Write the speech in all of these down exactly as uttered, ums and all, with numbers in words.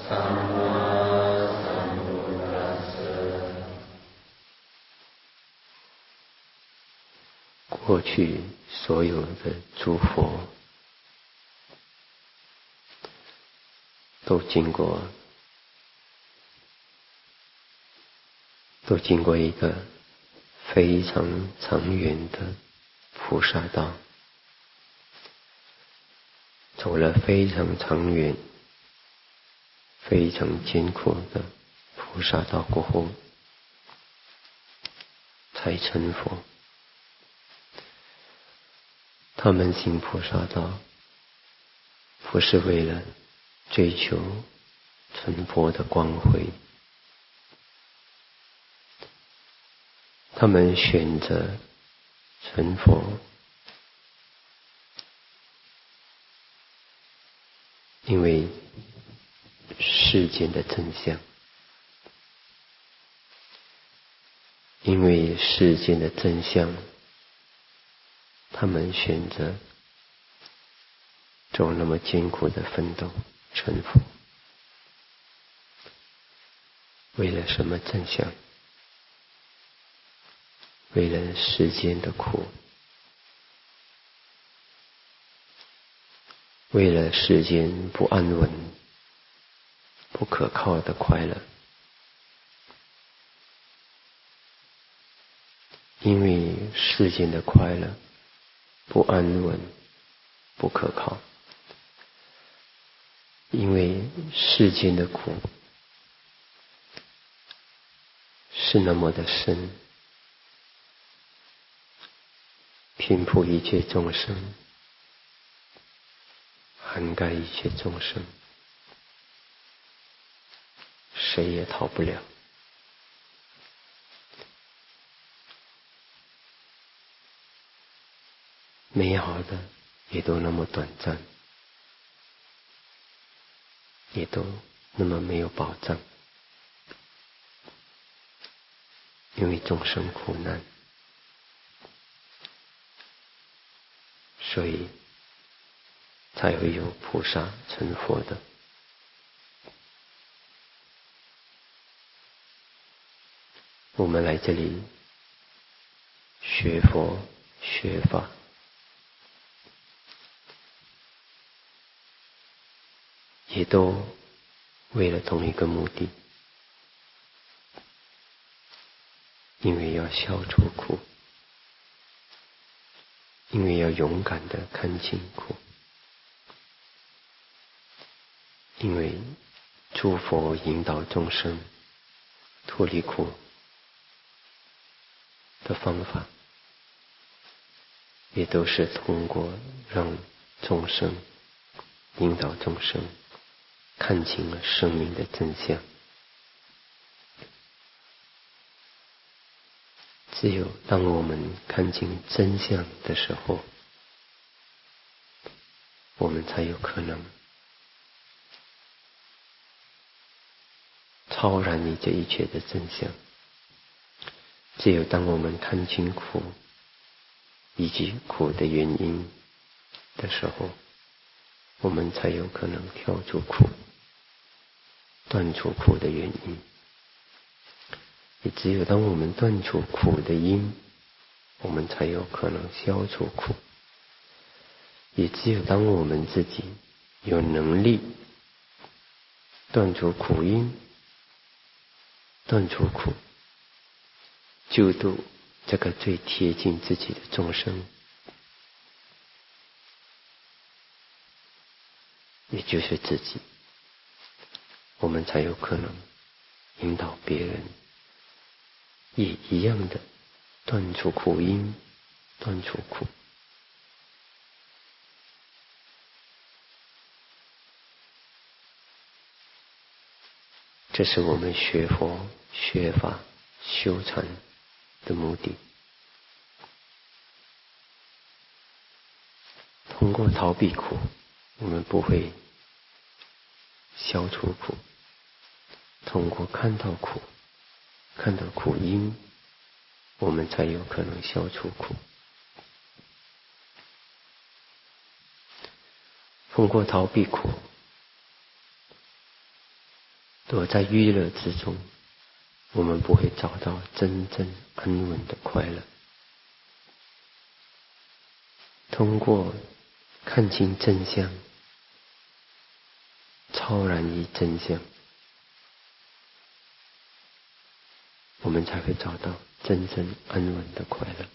过去所有的诸佛都经过都经过一个非常长远的菩萨道，走了非常长远非常艰苦的菩萨道过后才成佛。他们行菩萨道不是为了追求成佛的光辉，他们选择成佛因为世间的真相，因为世间的真相，他们选择走那么艰苦的奋斗成佛。为了什么真相？为了世间的苦，为了世间不安稳不可靠的快乐，因为世间的快乐不安稳不可靠，因为世间的苦是那么的深，遍布一切众生，涵盖一切众生，谁也逃不了。美好的也都那么短暂，也都那么没有保障，因为众生苦难，所以才会有菩萨成佛的。我们来这里学佛学法，也都为了同一个目的，因为要消除苦，因为要勇敢地看清苦，因为诸佛引导众生脱离苦的方法，也都是通过让众生引导众生看清了生命的真相。只有当我们看清真相的时候，我们才有可能超然于这一切的真相。只有当我们看清苦以及苦的原因的时候，我们才有可能跳出苦，断除苦的原因。也只有当我们断除苦的因，我们才有可能消除苦。也只有当我们自己有能力断除苦因，断除苦，救度这个最贴近自己的众生，也就是自己，我们才有可能引导别人也一样的断除苦因，断除苦。这是我们学佛学法修禅的目的。通过逃避苦，我们不会消除苦；通过看到苦，看到苦因，我们才有可能消除苦。通过逃避苦， 躲在娱乐之中，我们不会找到真正安稳的快乐。通过看清真相，超然于真相，我们才会找到真正安稳的快乐。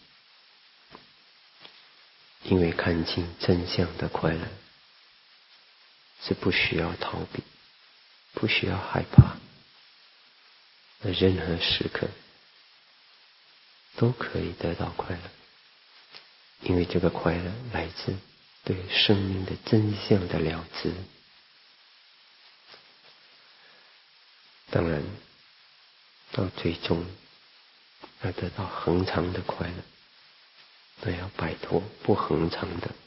因为看清真相的快乐是不需要逃避，不需要害怕，在任何时刻都可以得到快乐。因为这个快乐来自对生命的真相的了知。当然到最终要得到恒常的快乐，那要摆脱不恒常的，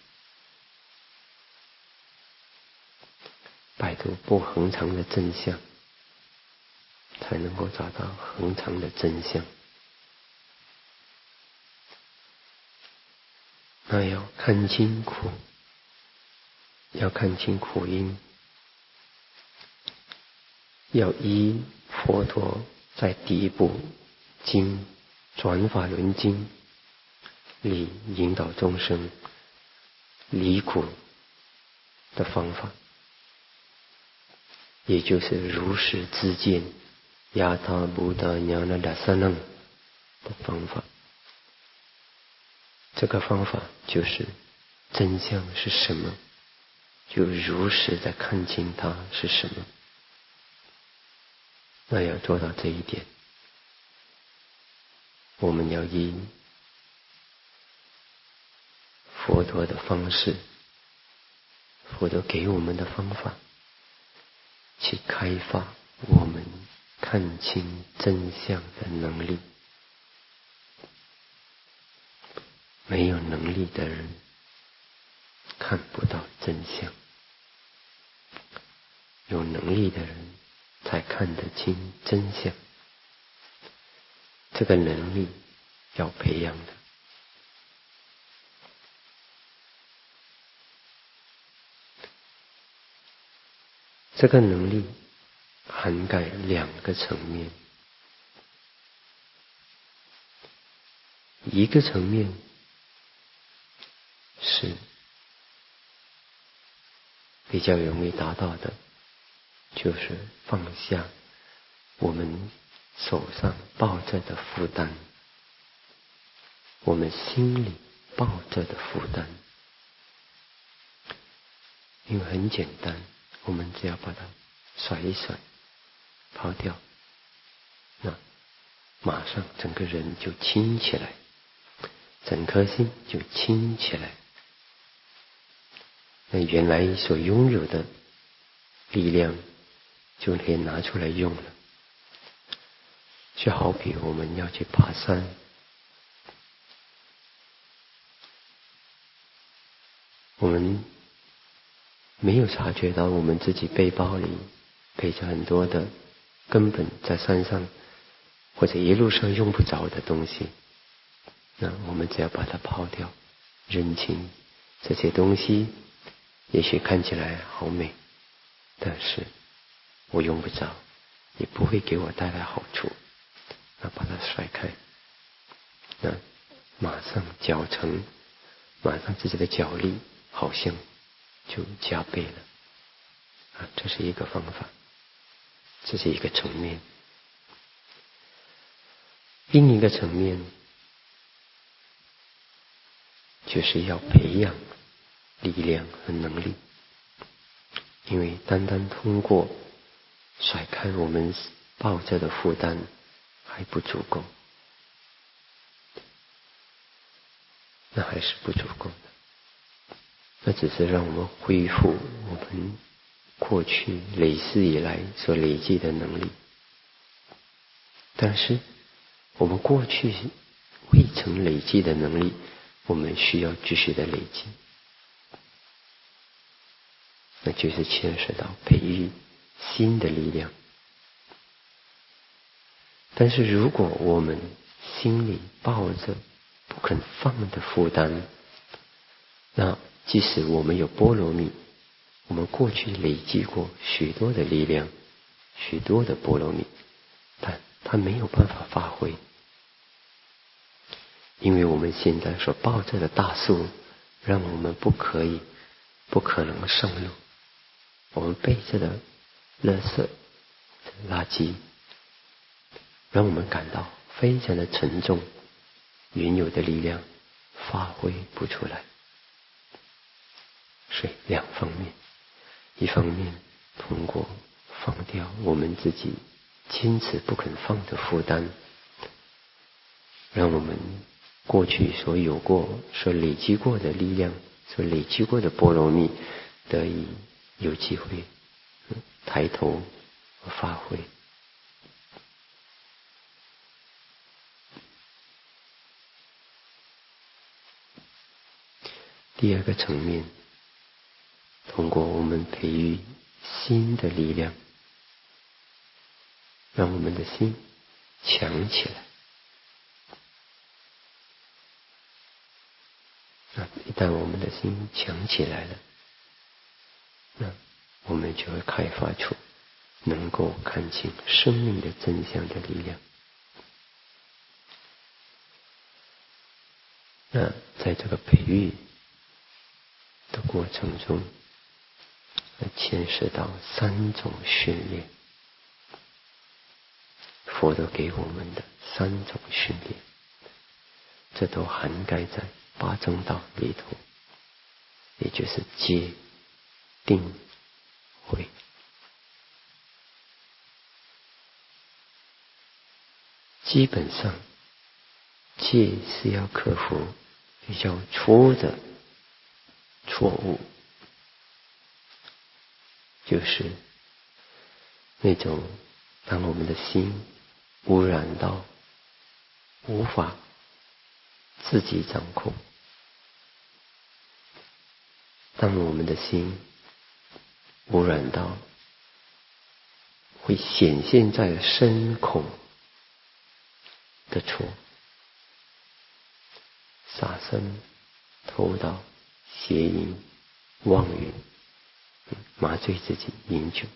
摆脱不恒常的真相，才能够找到恒常的真相。那要看清苦，要看清苦因，要依佛陀在第一部经转法轮经里引导众生离苦的方法，也就是如实知见亚他布达ஞ那达萨楞的方法。这个方法就是真相是什么，就如实的看清它是什么。那要做到这一点，我们要以佛陀的方式，佛陀给我们的方法，去开发我们看清真相的能力。没有能力的人看不到真相，有能力的人才看得清真相。这个能力要培养的。这个能力涵盖两个层面，一个层面是比较容易达到的，就是放下我们手上抱着的负担，我们心里抱着的负担。因为很简单，我们只要把它甩一甩，抛掉，那马上整个人就轻起来，整颗心就轻起来。那原来所拥有的力量就可以拿出来用了。就好比我们要去爬山，我们没有察觉到我们自己背包里背着很多的根本在山上或者一路上用不着的东西，那我们只要把它抛掉，认清这些东西也许看起来好美，但是我用不着，也不会给我带来好处，那把它甩开，那马上脚程，马上自己的脚力好像就加倍了啊！这是一个方法，这是一个层面。另一个层面就是要培养力量和能力，因为单单通过甩开我们抱着的负担还不足够，那还是不足够的，那只是让我们恢复我们过去累世以来所累积的能力，但是我们过去未曾累积的能力，我们需要继续的累积，那就是牵涉到培育新的力量。但是如果我们心里抱着不肯放的负担，那即使我们有波罗蜜，我们过去累积过许多的力量， 许多的波罗蜜，但它没有办法发挥，因为我们现在所抱着的大树，让我们不可以、不可能上路。我们背着的垃圾、垃圾，让我们感到非常的沉重，原有的力量发挥不出来。所以两方面，一方面通过放掉我们自己坚持不肯放的负担，让我们过去所有过、所累积过的力量、所累积过的波罗蜜得以有机会抬头和发挥。第二个层面，通过我们培育心的力量，让我们的心强起来。那一旦我们的心强起来了，那我们就会开发出能够看清生命的真相的力量。那在这个培育的过程中，牵涉到三种训练，佛陀给我们的三种训练，这都涵盖在八正道里头，也就是戒、定、慧。基本上，戒是要克服比较粗的错误，就是那种当我们的心污染到无法自己掌控，当我们的心污染到会显现在身口的错，杀生、偷盗、邪淫、妄语、麻醉自己、饮酒，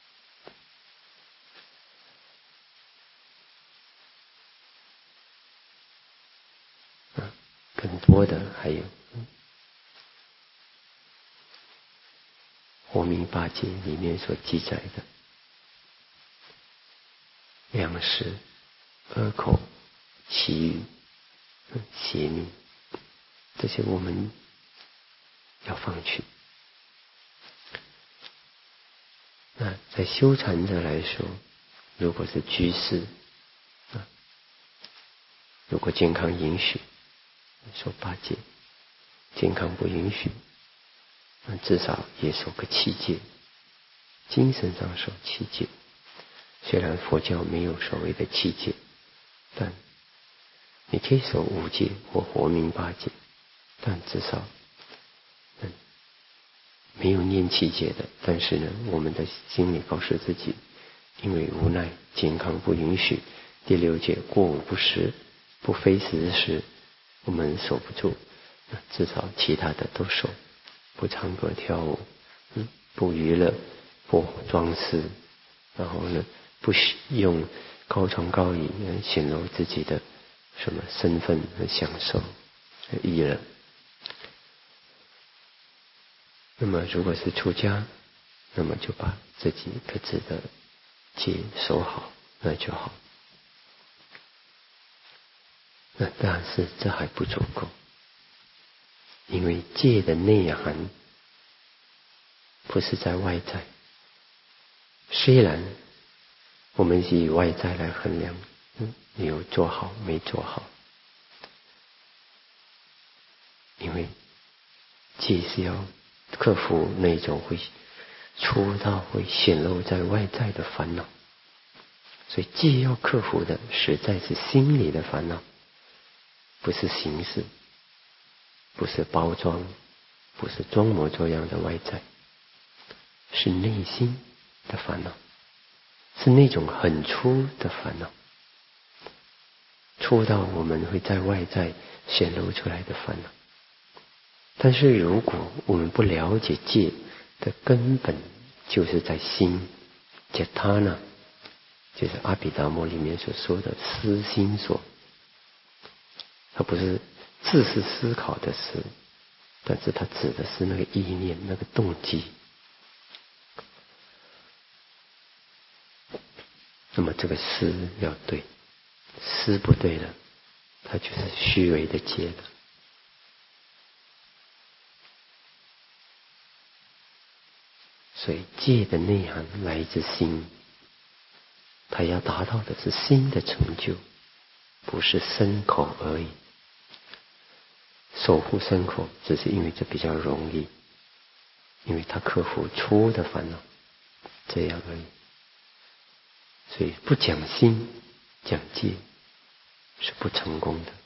啊，更多的还有活命八戒里面所记载的两识、恶口、绮语、邪命，这些我们要放弃。那在修禅者来说，如果是居士，啊，如果健康允许，守八戒；健康不允许，那至少也守个七戒，精神上守七戒。虽然佛教没有所谓的七戒，但你可以守五戒或活命八戒，但至少嗯没有念七戒的，但是呢，我们的心里告诉自己，因为无奈健康不允许，第六戒过午不食，不非时时，我们守不住，至少其他的都守，不唱歌跳舞，嗯，不娱乐，不装饰，然后呢，不用高床高椅来显露自己的什么身份和享受、娱乐。那么如果是出家，那么就把自己各自的戒守好，那就好。那但是这还不足够，因为戒的内涵不是在外在。虽然我们是以外在来衡量，嗯，你有做好没做好，因为戒是要克服那种会粗到会显露在外在的烦恼，所以戒要克服的实在是心里的烦恼，不是形式，不是包装，不是装模作样的外在，是内心的烦恼，是那种很粗的烦恼，粗到我们会在外在显露出来的烦恼。但是如果我们不了解戒的根本就是在心，解他呢， 就是阿毗达摩里面所说的思心所。它不是字是思考的思，但是它指的是那个意念，那个动机。那么这个思要对，思不对了，它就是虚伪的戒了。所以戒的内涵来自心，它要达到的是心的成就，不是身口而已。守护身口只是因为这比较容易，因为它克服粗的烦恼，这样而已。所以不讲心讲戒是不成功的，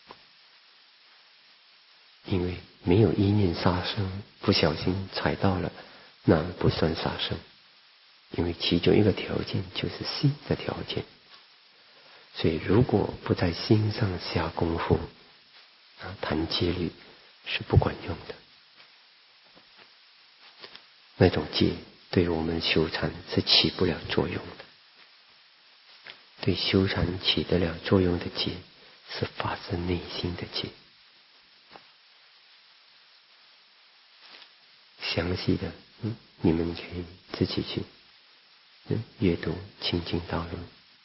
因为没有意念杀生，不小心踩到了，那不算杀生，因为其中一个条件就是心的条件。所以如果不在心上下功夫，啊，谈戒律是不管用的。那种戒对我们修禅是起不了作用的。对修禅起得了作用的戒，是发自内心的戒。详细的，嗯，你们可以自己去嗯阅读《清净道论》，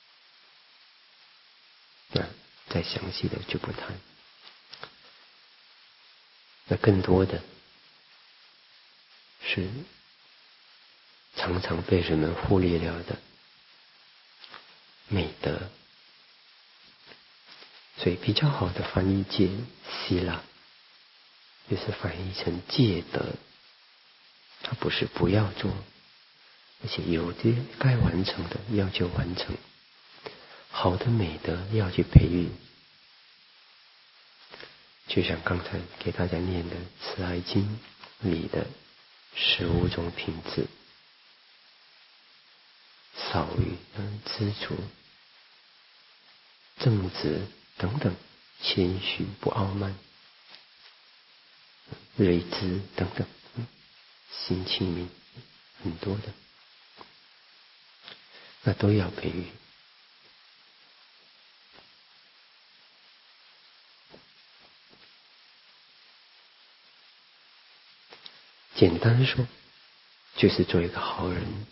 那再详细的就不谈。那更多的是常常被人们忽略了的美德。所以比较好的翻译戒希腊就是翻译成戒德，它不是不要做，而且有的该完成的要去完成，好的美德要去培育。就像刚才给大家念的《慈爱经》里的十五种品质：少欲、知足、正直等等，谦虚不傲慢、睿智等等，心清明，很多的，那都要培育。简单说，就是做一个好人。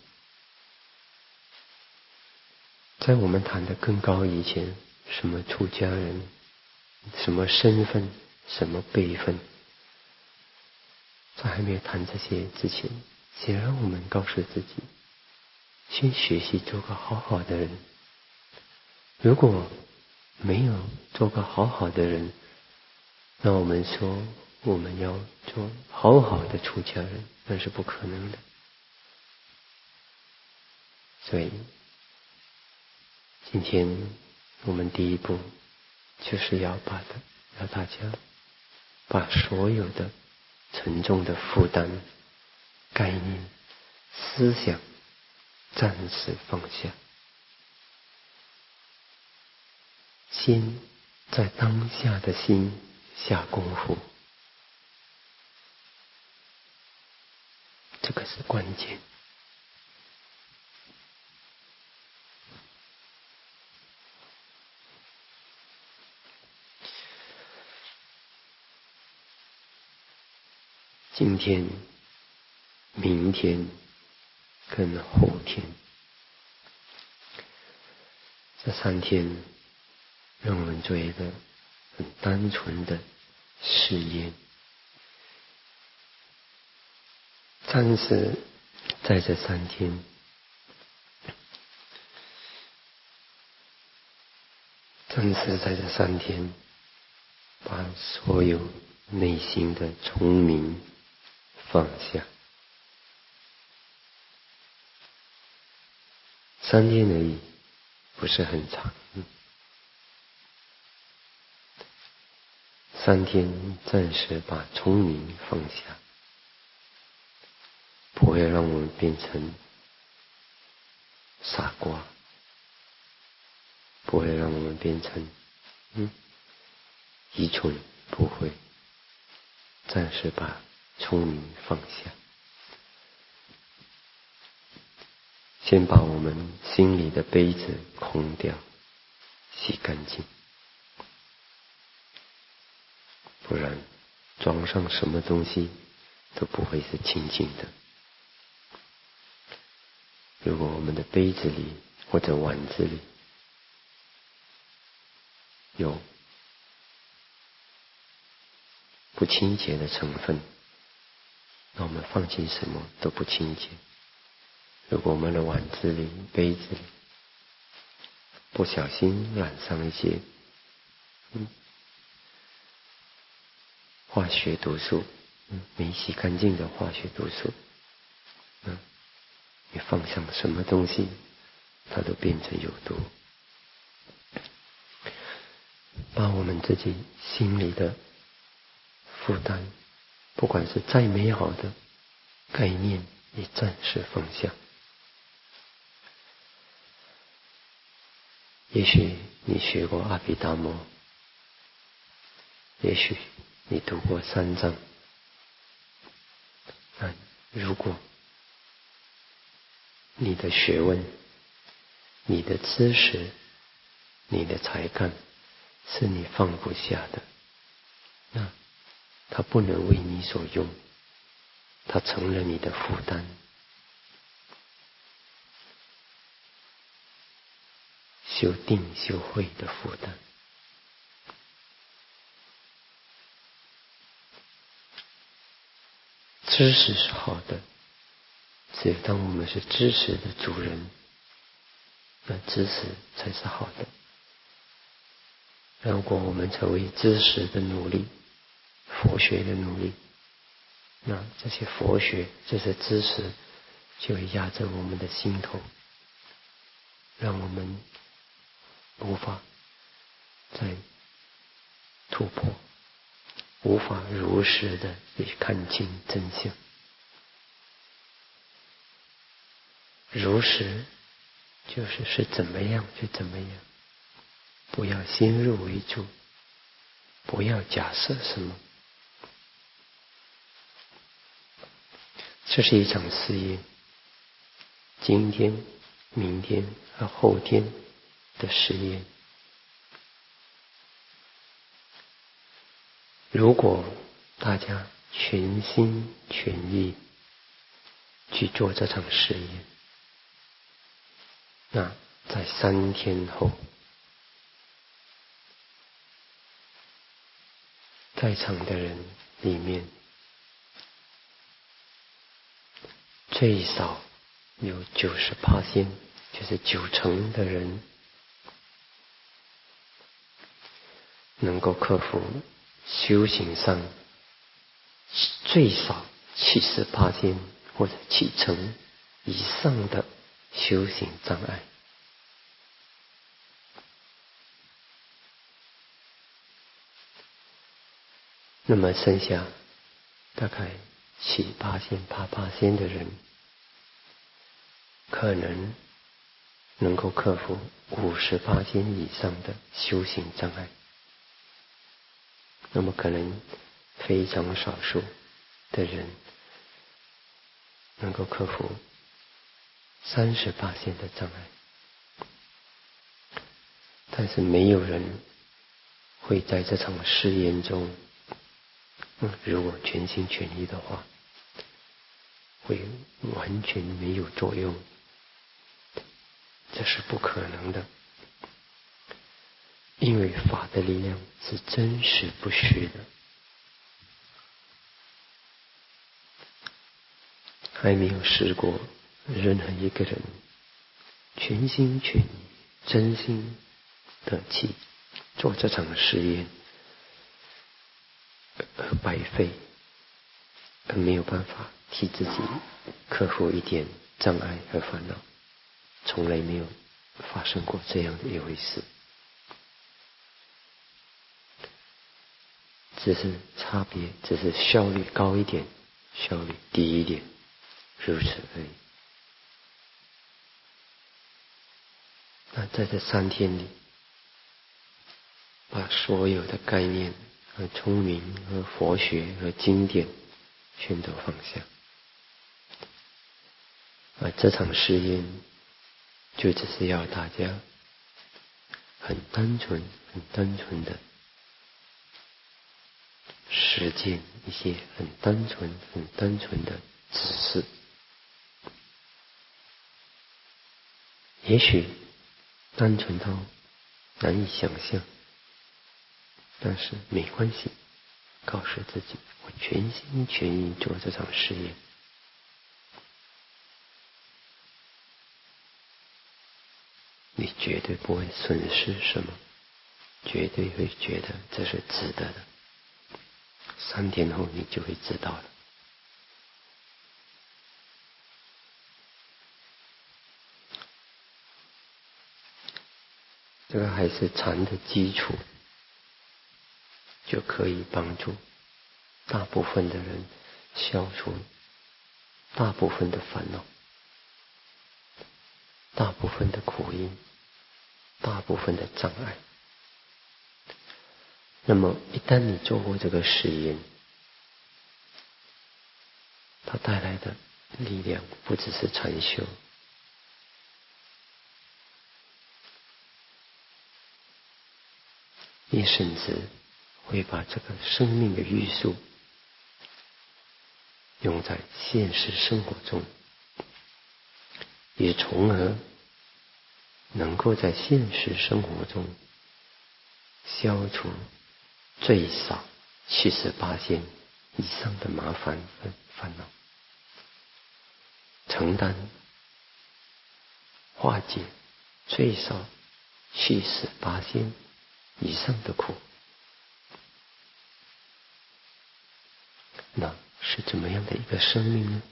在我们谈的更高以前，什么出家人，什么身份，什么辈分，在还没有谈这些之前，先让我们告诉自己，先学习做个好好的人。如果没有做个好好的人，那我们说我们要做好好的出家人，那是不可能的。所以今天我们第一步就是要把的要大家把所有的沉重的负担、概念、思想暂时放下，先在当下的心下功夫，这个是关键。今天、明天跟后天这三天，让我们做一个很单纯的试验。暂时在这三天，暂时在这三天，把所有内心的聪明放下。三天而已，不是很长。三天暂时把聪明放下，不会让我们变成傻瓜，不会让我们变成嗯愚蠢，不会。暂时把聪明放下。 先把我们心里的杯子空掉，洗干净，不然装上什么东西都不会是清净的。如果我们的杯子里或者碗子里有不清洁的成分，那我们放进什么都不清洁。如果我们的碗子里、杯子里不小心染上一些嗯化学毒素，嗯没洗干净的化学毒素，嗯，你放上什么东西，它都变成有毒。把我们自己心里的负担，不管是再美好的概念，也暂时放下。也许你学过阿毗达摩，也许你读过三藏，那如果你的学问、你的知识、你的才干是你放不下的，那它不能为你所用，它成了你的负担。修定修慧的负担。知识是好的，只有当我们是知识的主人，那知识才是好的。如果我们成为知识的奴隶，佛学的奴隶，那这些佛学、这些知识就会压着我们的心头，让我们无法再突破，无法如实的去看清真相。如实就是是怎么样就怎么样，不要先入为主，不要假设什么。这是一场试验，今天、明天和后天的试验。如果大家全心全意去做这场试验，那在三天后，在场的人里面最少有九十趴仙，就是九成的人能够克服修行上最少七十趴仙或者七成以上的修行障碍。那么剩下大概七八仙、八八仙的人，可能能够克服五十八仙以上的修行障碍。那么可能非常少数的人能够克服三十八仙的障碍，但是没有人会在这场试验中，嗯，如果全心全意的话，会完全没有作用，这是不可能的。因为法的力量是真实不虚的。还没有试过任何一个人全心全意、真心的去做这场实验，而白费，而没有办法替自己克服一点障碍和烦恼，从来没有发生过这样的一回事。只是差别，只是效率高一点，效率低一点，如此而已。那在这三天里，把所有的概念和聪明和佛学和经典全都放下。而这场试验就只是要大家很单纯、很单纯的实践一些很单纯、很单纯的指示。也许单纯到难以想象，但是没关系，告诉自己，我全心全意做这场实验。你绝对不会损失什么，绝对会觉得这是值得的。三天后你就会知道了。这个还是禅的基础，就可以帮助大部分的人消除大部分的烦恼，大部分的苦因，大部分的障碍。那么一旦你做过这个实验，它带来的力量不只是禅修，你甚至会把这个生命的约束用在现实生活中，也从而能够在现实生活中消除最少七十八线以上的麻烦和烦恼，承担化解最少七十八线以上的苦。那是怎么样的一个生命呢？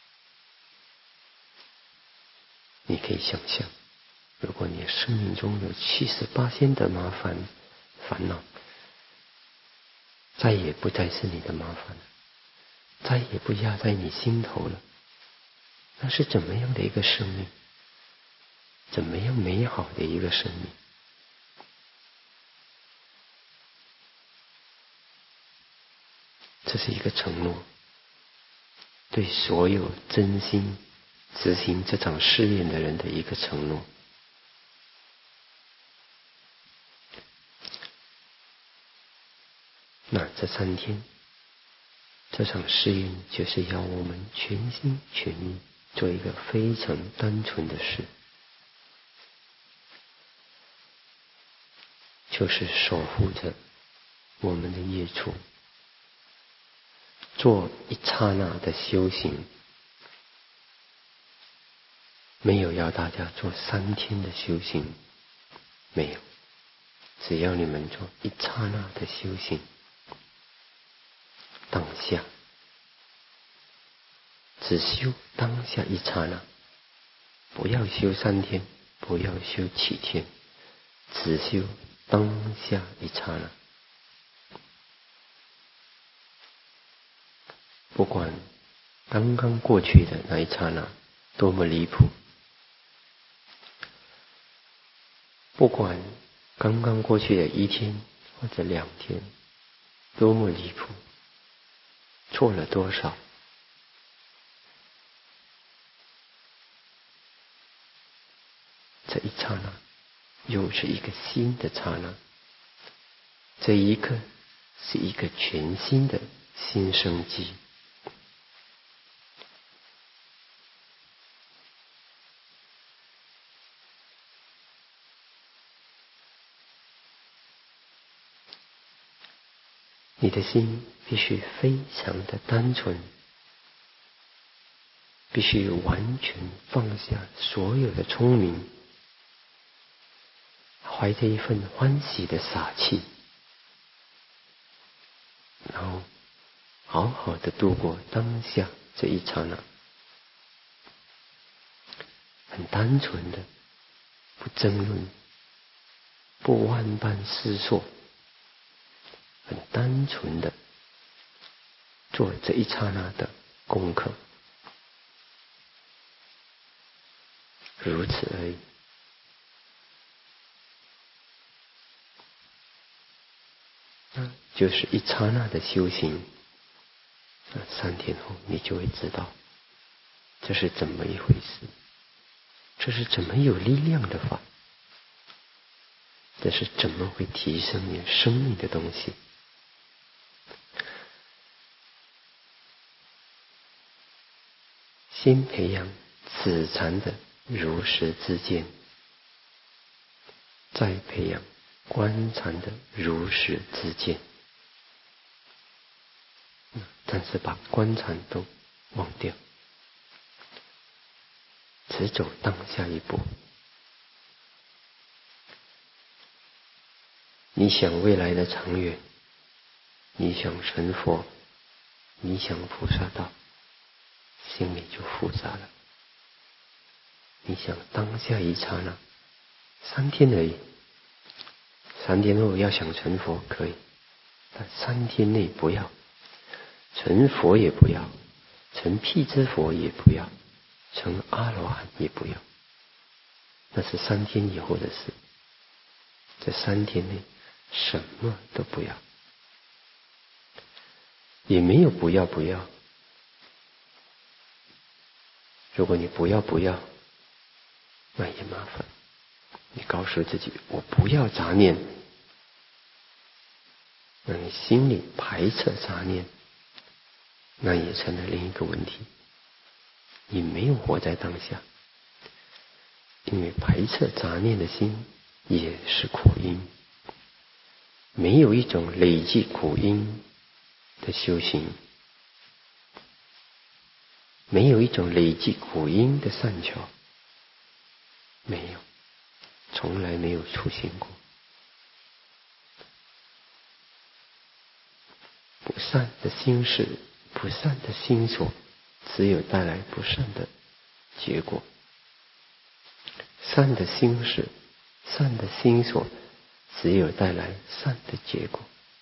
你可以想象，如果你生命中有七十八线的麻烦烦恼，再也不再是你的麻烦了，再也不压在你心头了，那是怎么样的一个生命？怎么样美好的一个生命？这是一个承诺，对所有真心执行这场试验的人的一个承诺。那这三天，这场试验就是要我们全心全意做一个非常单纯的事，就是守护着我们的业处，做一刹那的修行。没有要大家做三天的修行，没有，只要你们做一刹那的修行，当下，只修当下一刹那，不要修三天，不要修七天，只修当下一刹那。不管刚刚过去的那一刹那多么离谱，不管刚刚过去的一天或者两天多么离谱，错了多少，这一刹那又是一个新的刹那，这一刻是一个全新的新生机。你的心必须非常的单纯，必须完全放下所有的聪明，怀着一份欢喜的傻气，然后好好的度过当下这一刹那，很单纯的，不争论，不万般思索，很单纯的做这一刹那的功课，如此而已。那就是一刹那的修行，那三天后你就会知道这是怎么一回事。 这是怎么有力量的法？这是怎么会提升你生命的东西？先培养自禅的如实知见，再培养观禅的如实知见，但是把观禅都忘掉，只走当下一步。你想未来的长远，你想成佛，你想菩萨道，心里就复杂了。你想当下一刹那，三天而已，三天后要想成佛可以，但三天内不要，成佛也不要，成辟支佛也不要，成阿罗汉也不要，那是三天以后的事。这三天内什么都不要，也没有不要不要。如果你不要不要，那也麻烦。你告诉自己我不要杂念，那你心里排斥杂念，那也成了另一个问题。你没有活在当下，因为排斥杂念的心也是苦因。没有一种累积苦因的修行，没有一种累积苦因的善巧，没有，从来没有出现过。不善的心事，不善的心所，只有带来不善的结果。善的心事，善的心所，只有带来善的结果。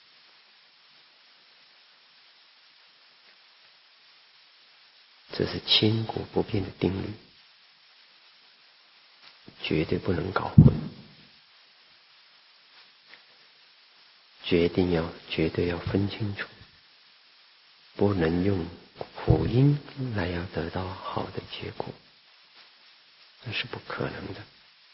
这是千古不变的定律，绝对不能搞混，决定要绝对要分清楚，不能用苦因来要得到好的结果，那是不可能的。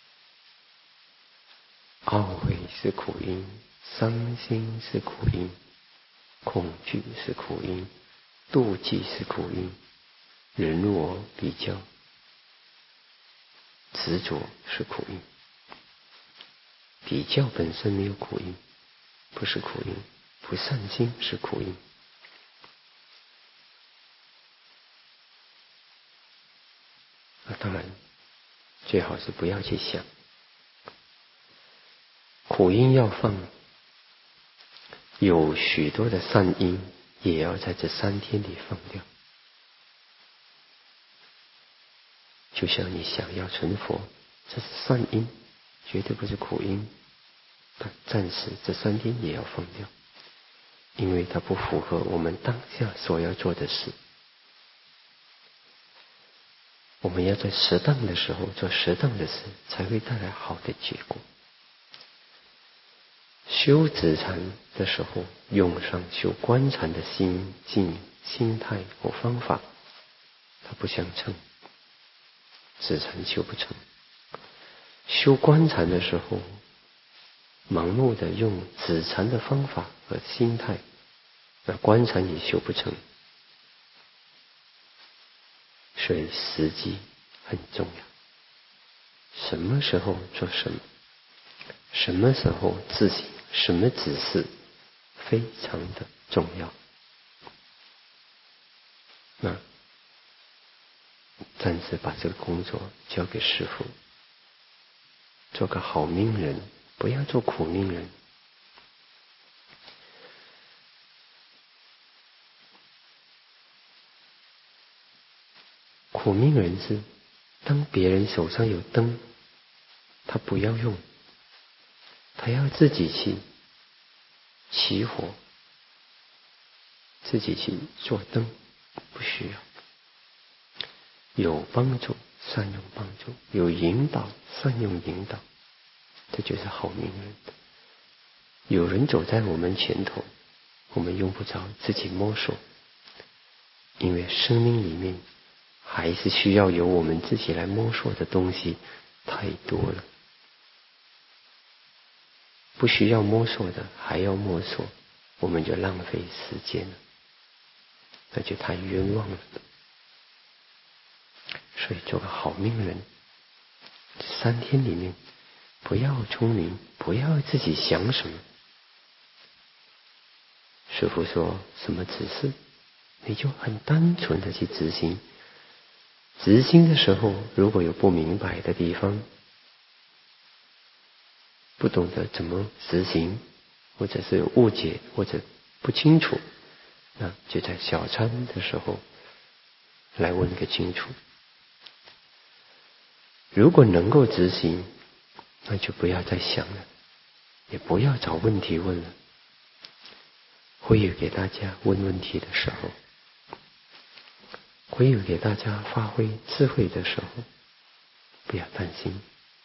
懊悔是苦因，伤心是苦因，恐惧是苦因，妒忌是苦因，人我比较执着是苦因。比较本身没有苦因，不是苦因，不善心是苦因。那当然最好是不要去想，苦因要放，有许多的善因也要在这三天里放掉。就像你想要成佛，这是善因，绝对不是苦因，但暂时这三天也要放掉，因为它不符合我们当下所要做的事。我们要在适当的时候做适当的事，才会带来好的结果。修止禅的时候，用上修观禅的心境、心态或方法，它不相称，止禅修不成。修观禅的时候，盲目的用止禅的方法和心态，那观禅也修不成。所以时机很重要，什么时候做什么，什么时候自省，什么指示，非常的重要。那暂时把这个工作交给师父，做个好命人，不要做苦命人。苦命人是当别人手上有灯，他不要用，他要自己去起火，自己去做灯，不需要。有帮助善用帮助，有引导善用引导，这就是好命人。有人走在我们前头，我们用不着自己摸索，因为生命里面还是需要由我们自己来摸索的东西太多了。不需要摸索的还要摸索，我们就浪费时间了，那就太冤枉了。所以做个好命人，三天里面不要聪明，不要自己想什么。师父说什么指示，你就很单纯的去执行。执行的时候，如果有不明白的地方，不懂得怎么执行，或者是有误解，或者不清楚，那就在小参的时候来问个清楚。如果能够执行，那就不要再想了，也不要找问题问了。会有给大家问问题的时候，会有给大家发挥智慧的时候，不要担心。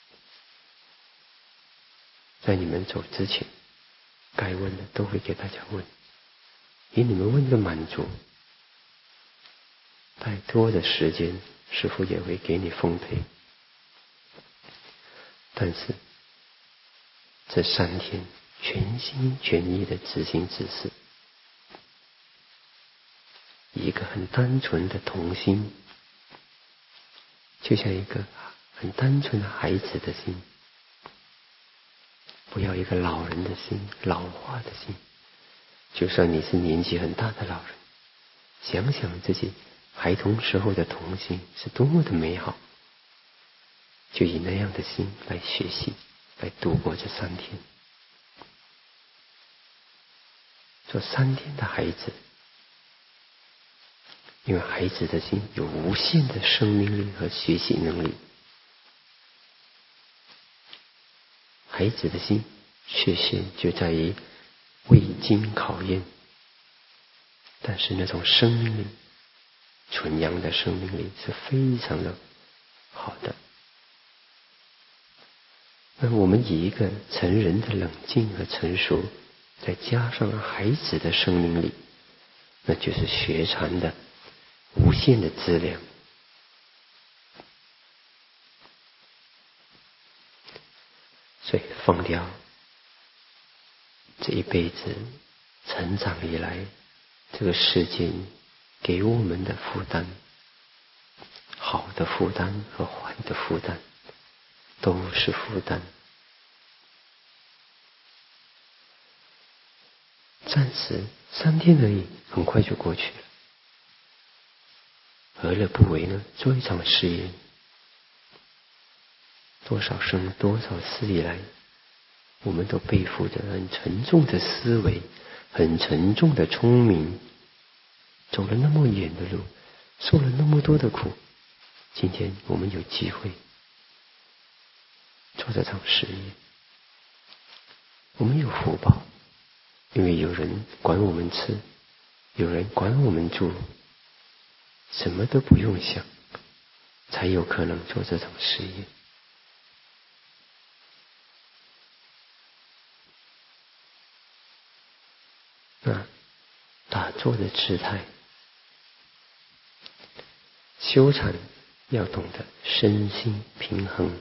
在你们走之前，该问的都会给大家问，以你们问的满足。太多的时间，师父也会给你奉陪。但是这三天全心全意的执行指示，一个很单纯的童心，就像一个很单纯的孩子的心，不要一个老人的心，老化的心。就算你是年纪很大的老人，想想自己孩童时候的童心是多么的美好，就以那样的心来学习，来度过这三天。做三天的孩子，因为孩子的心有无限的生命力和学习能力。孩子的心缺陷就在于未经考验，但是那种生命力，纯阳的生命力是非常的好的。那我们以一个成人的冷静和成熟，再加上孩子的生命力，那就是学禅的无限的资粮。所以放掉这一辈子成长以来这个世间给我们的负担，好的负担和坏的负担都是负担。暂时三天而已，很快就过去了。何乐不为呢？做一场实验。多少生多少世以来，我们都背负着很沉重的思维，很沉重的聪明，走了那么远的路，受了那么多的苦。今天我们有机会做这场实验，我们有福报，因为有人管我们吃，有人管我们住，什么都不用想，才有可能做这场实验。那打坐的姿态，修禅要懂得身心平衡。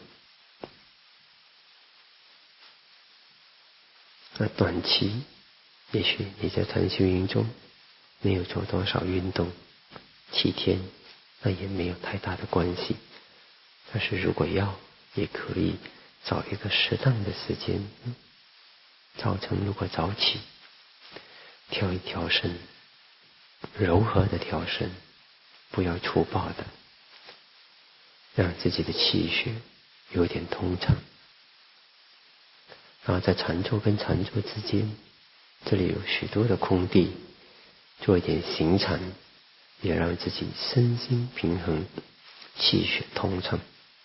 那短期也许你在禅修营中没有做多少运动，七天那也没有太大的关系。但是如果要，也可以找一个适当的时间，早晨如果早起调一调身，柔和的调身，不要粗暴的，让自己的气血有点通畅。然后在禅坐跟禅坐之间，这里有许多的空地，做一点行禅，也让自己身心平衡，气血通畅。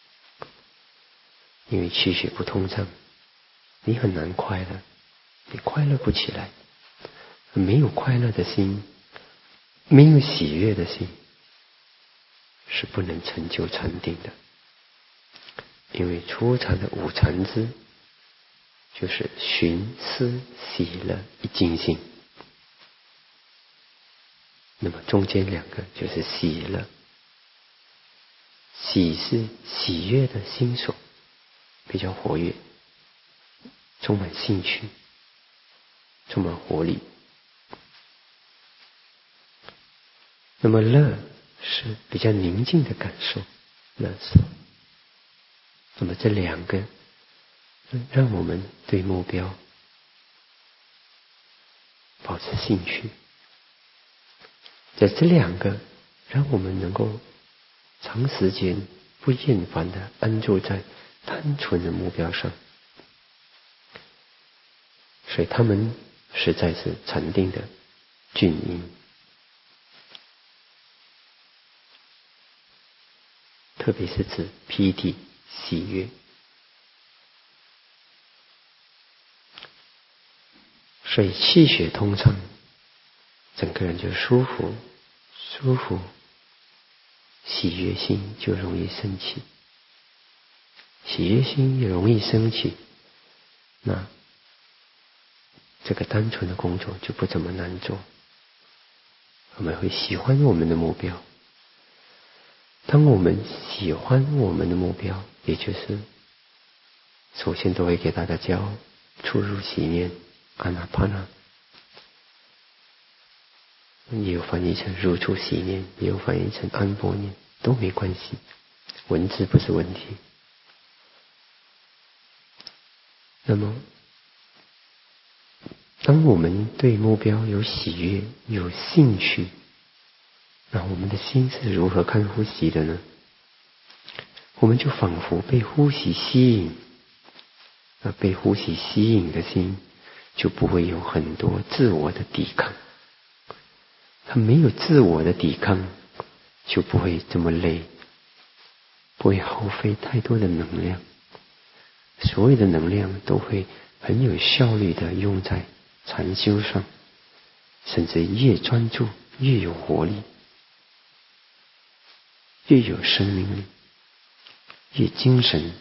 因为气血不通畅，你很难快乐，你快乐不起来。没有快乐的心，没有喜悦的心，是不能成就禅定的。因为初禅的五禅支就是寻思喜乐一尽性，那么中间两个就是喜乐， 喜是喜悦的心所，比较活跃，充满兴趣，充满活力。那么乐是比较宁静的感受，乐受。那么这两个让我们对目标保持兴趣，在这两个让我们能够长时间不厌烦地安住在单纯的目标上，所以他们实在是禅定的俊因。特别是指披提喜悦，所以气血通畅，整个人就舒服，舒服，喜悦心就容易升起，喜悦心也容易升起，那这个单纯的工作就不怎么难做，我们会喜欢我们的目标。当我们喜欢我们的目标，也就是首先都会给大家教出入息念阿那帕那，也有翻译成入处息念，也有翻译成安波念，都没关系，文字不是问题。那么当我们对目标有喜悦有兴趣，那我们的心是如何看呼吸的呢？我们就仿佛被呼吸吸引，那被呼吸吸引的心就不会有很多自我的抵抗，它没有自我的抵抗，就不会这么累，不会耗费太多的能量，所有的能量都会很有效率的用在禅修上，甚至越专注越有活力，越有生命力，越精神。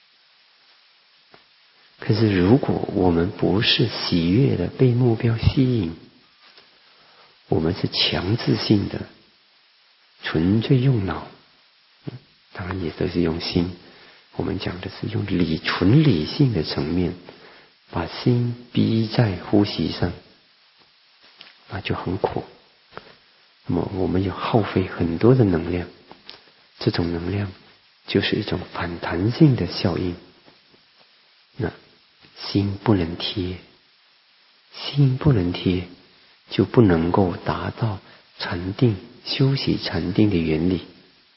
可是如果我们不是喜悦的被目标吸引，我们是强制性的纯粹用脑，当然也都是用心，我们讲的是用理纯理性的层面把心逼在呼吸上，那就很苦。那么我们有耗费很多的能量，这种能量就是一种反弹性的效应，那心不能贴，心不能贴就不能够达到禅定修习禅定的原理。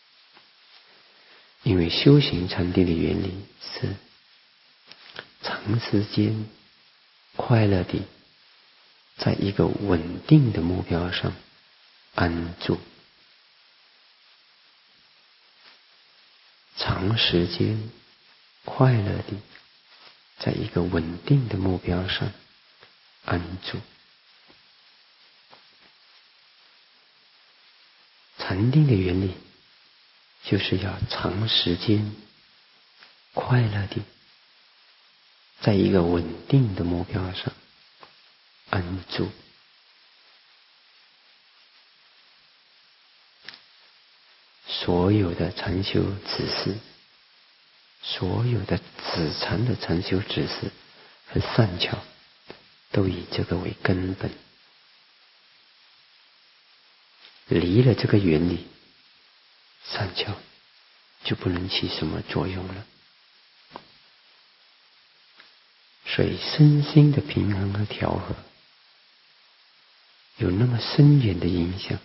因为修行禅定的原理是长时间快乐地在一个稳定的目标上安住，长时间快乐地在一个稳定的目标上安住。禅定的原理就是要长时间快乐地在一个稳定的目标上安住。所有的禅修指示，所有的止禅的禅修指示和善巧，都以这个为根本。离了这个原理，善巧就不能起什么作用了。所以身心的平衡和调和有那么深远的影响。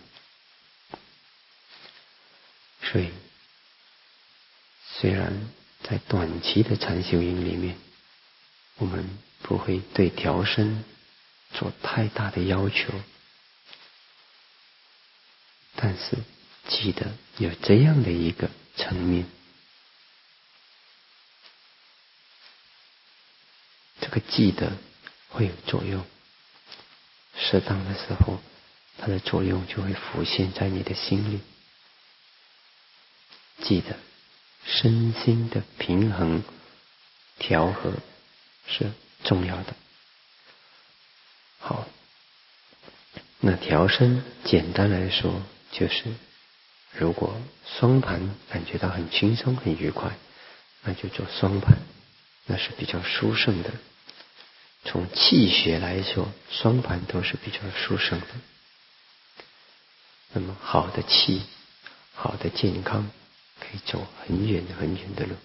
所以虽然在短期的禅修营里面，我们不会对调身做太大的要求，但是记得有这样的一个层面，这个记得会有作用，适当的时候它的作用就会浮现在你的心里。记得身心的平衡调和是重要的。好，那调身简单来说就是如果双盘感觉到很轻松很愉快，那就做双盘，那是比较殊胜的。从气学来说，双盘都是比较殊胜的。那么好的气，好的健康，可以走很远很远的路。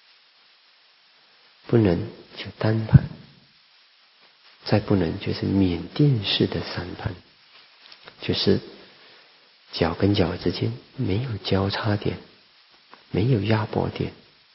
不能就单盘，再不能就是缅甸式的三盘，就是脚跟脚之间没有交叉点，没有压迫点。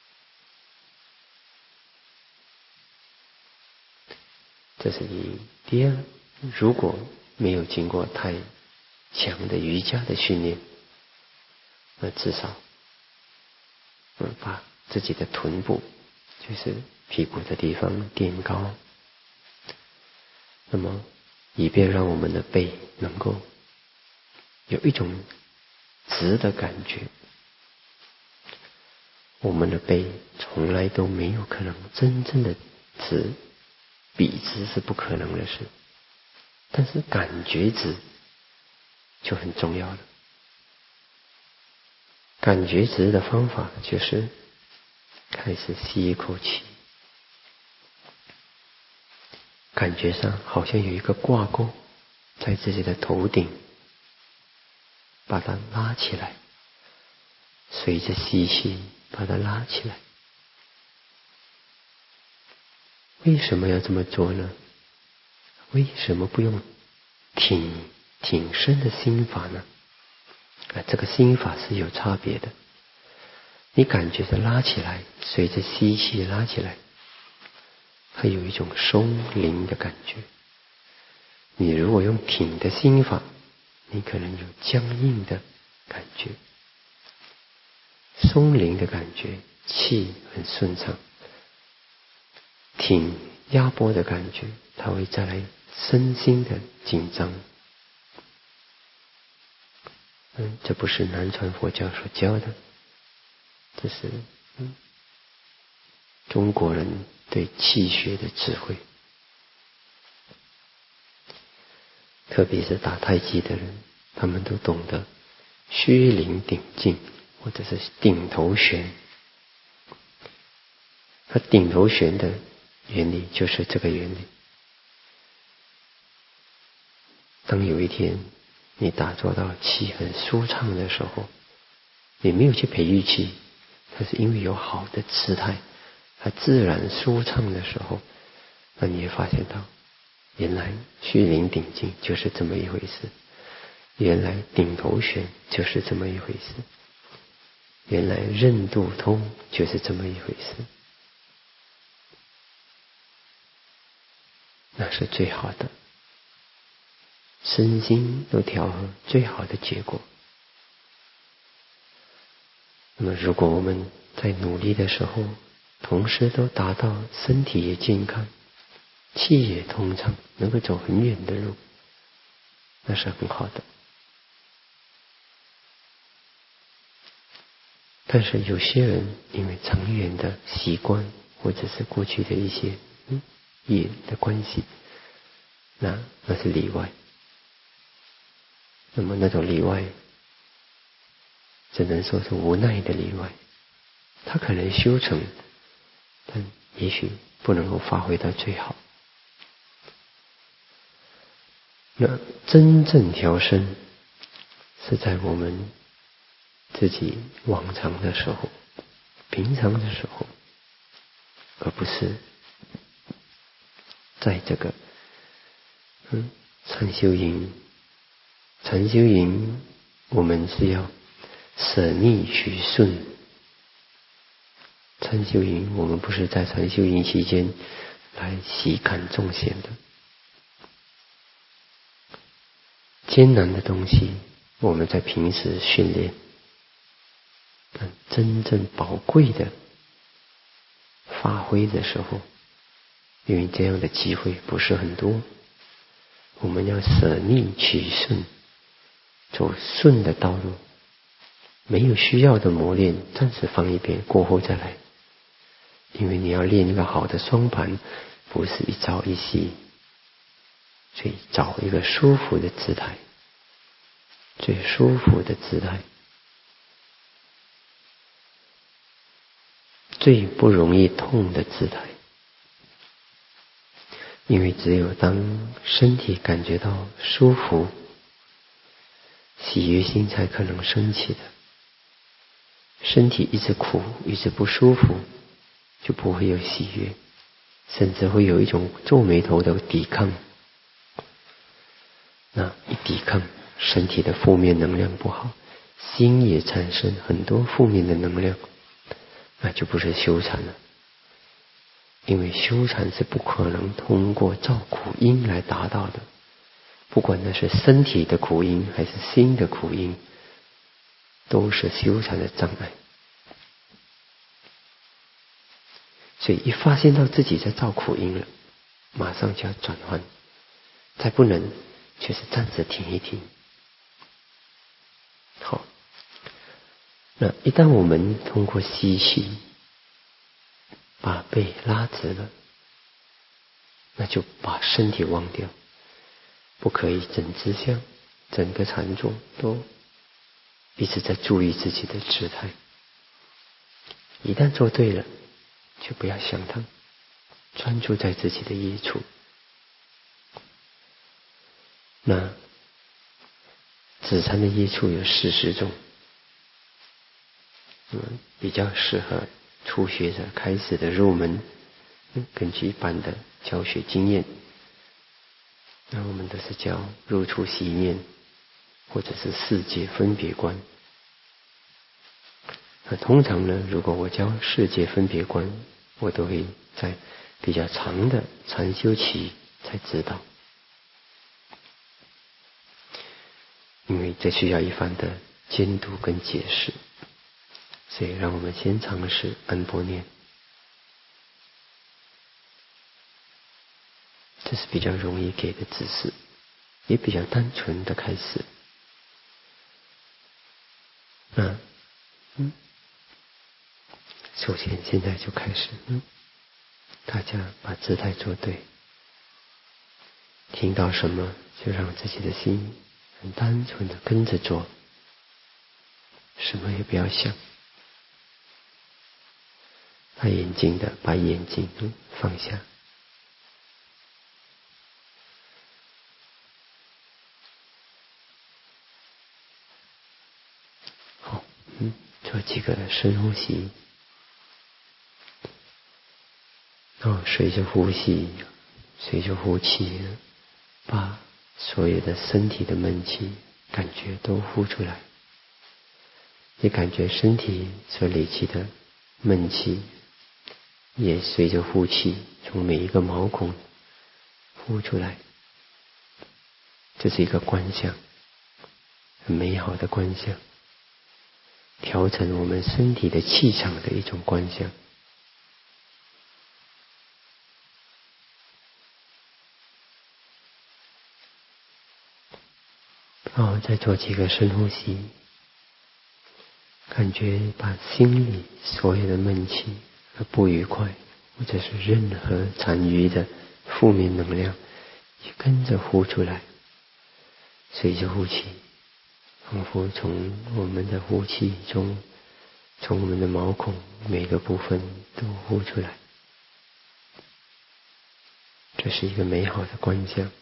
这是一。第二，如果没有经过太强的瑜伽的训练，那至少嗯把自己的臀部，就是屁股的地方垫高，那么以便让我们的背能够有一种直的感觉。我们的背从来都没有可能真正的直，笔直是不可能的事，但是感觉直就很重要了。感觉直的方法就是开始吸一口气，感觉上好像有一个挂钩在自己的头顶，把它拉起来，随着吸气把它拉起来。为什么要这么做呢？为什么不用挺挺身的心法呢？啊，这个心法是有差别的。你感觉着拉起来，随着吸气拉起来，它有一种松灵的感觉。你如果用挺的心法，你可能有僵硬的感觉，松灵的感觉，气很顺畅。挺压迫的感觉，它会带来身心的紧张。嗯，这不是南传佛教所教的，这是嗯中国人对气血的智慧。特别是打太极的人，他们都懂得虚灵顶劲，或者是顶头旋。它顶头旋的原理就是这个原理。当有一天你打坐到气很舒畅的时候，你没有去培育气，它是因为有好的姿态，它自然舒畅的时候，那你也发现到原来虚灵顶劲就是这么一回事，原来顶头旋就是这么一回事，原来任度通就是这么一回事。那是最好的，身心都调和最好的结果。那么如果我们在努力的时候，同时都达到身体也健康，气也通畅，能够走很远的路，那是很好的。但是有些人因为长远的习惯，或者是过去的一些嗯业的关系，那那是例外。那么那种例外只能说是无奈的例外，他可能修成，但也许不能够发挥到最好。那真正调身是在我们自己往常的时候，平常的时候，而不是在这个嗯禅修营。禅修营我们是要舍逆取顺。禅修营我们不是在禅修营期间来习感众贤的。艰难的东西我们在平时训练，但真正宝贵的发挥的时候，因为这样的机会不是很多，我们要舍逆取顺，走顺的道路。没有需要的磨练暂时放一边，过后再来。因为你要练一个好的双盘，不是一朝一夕，所以找一个舒服的姿态，最舒服的姿态， 最不容易痛的姿态。因为只有当身体感觉到舒服，喜悦心才可能升起的。身体一直苦，一直不舒服，就不会有喜悦，甚至会有一种皱眉头的抵抗。那一抵抗，身体的负面能量不好，心也产生很多负面的能量，那就不是修禅了。因为修禅是不可能通过造苦因来达到的，不管那是身体的苦因还是心的苦因，都是修禅的障碍。所以一发现到自己在造苦因了，马上就要转换，再不能就是暂时停一停。好，那一旦我们通过吸气把背拉直了，那就把身体忘掉，不可以整只相整个禅坐都一直在注意自己的姿态。一旦做对了，就不要想它，专注在自己的业处。那止禅的业处有四十种，嗯，比较适合初学者开始的入门，根据一般的教学经验，那我们都是教入处息念，或者是世界分别观。那通常呢，如果我教世界分别观，我都会在比较长的禅修期才指导，因为这需要一番的监督跟解释。所以让我们先尝试安般念，这是比较容易给的指示，也比较单纯的开始。那嗯，首先现在就开始，嗯，大家把姿态做对，听到什么就让自己的心很单纯的跟着做，什么也不要想。把眼睛的把眼睛放下，好，嗯，做几个深呼吸，然后随着呼吸，随着呼气，把所有的身体的闷气感觉都呼出来，也感觉身体所累积的闷气也随着呼气从每一个毛孔呼出来。这是一个观想，很美好的观想，调整我们身体的气场的一种观想。然后再做几个深呼吸，感觉把心里所有的闷气和不愉快，或者是任何残余的负面能量也跟着呼出来。随着呼气，仿佛从我们的呼气中，从我们的毛孔每个部分都呼出来。这是一个美好的观想。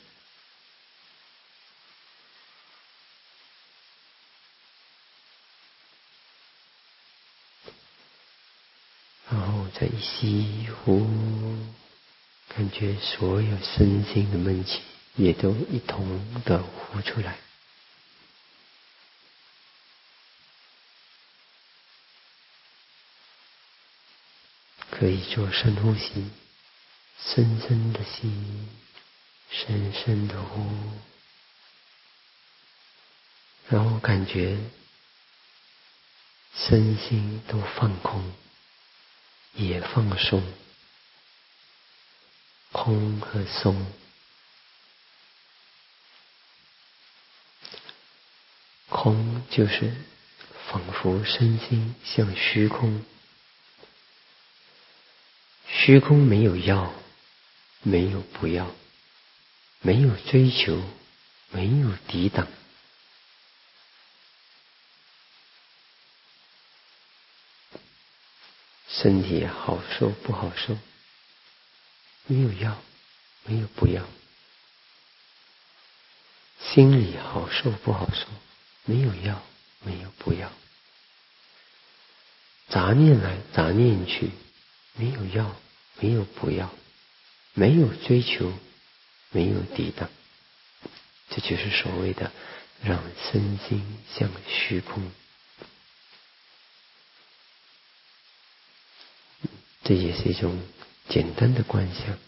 然后再一吸一呼，感觉所有身心的闷气也都一同的呼出来。可以做深呼吸，深深的吸，深深的呼，然后感觉身心都放空，也放松。空和松，空就是仿佛身心像虚空，虚空没有要，没有不要，没有追求，没有抵挡， 身体好受不好受，没有要，没有不要；心里好受不好受，没有要，没有不要；杂念来杂念去，没有要，没有不要，没有追求，没有抵挡。这就是所谓的让身心向虚空。这也是一种简单的观想。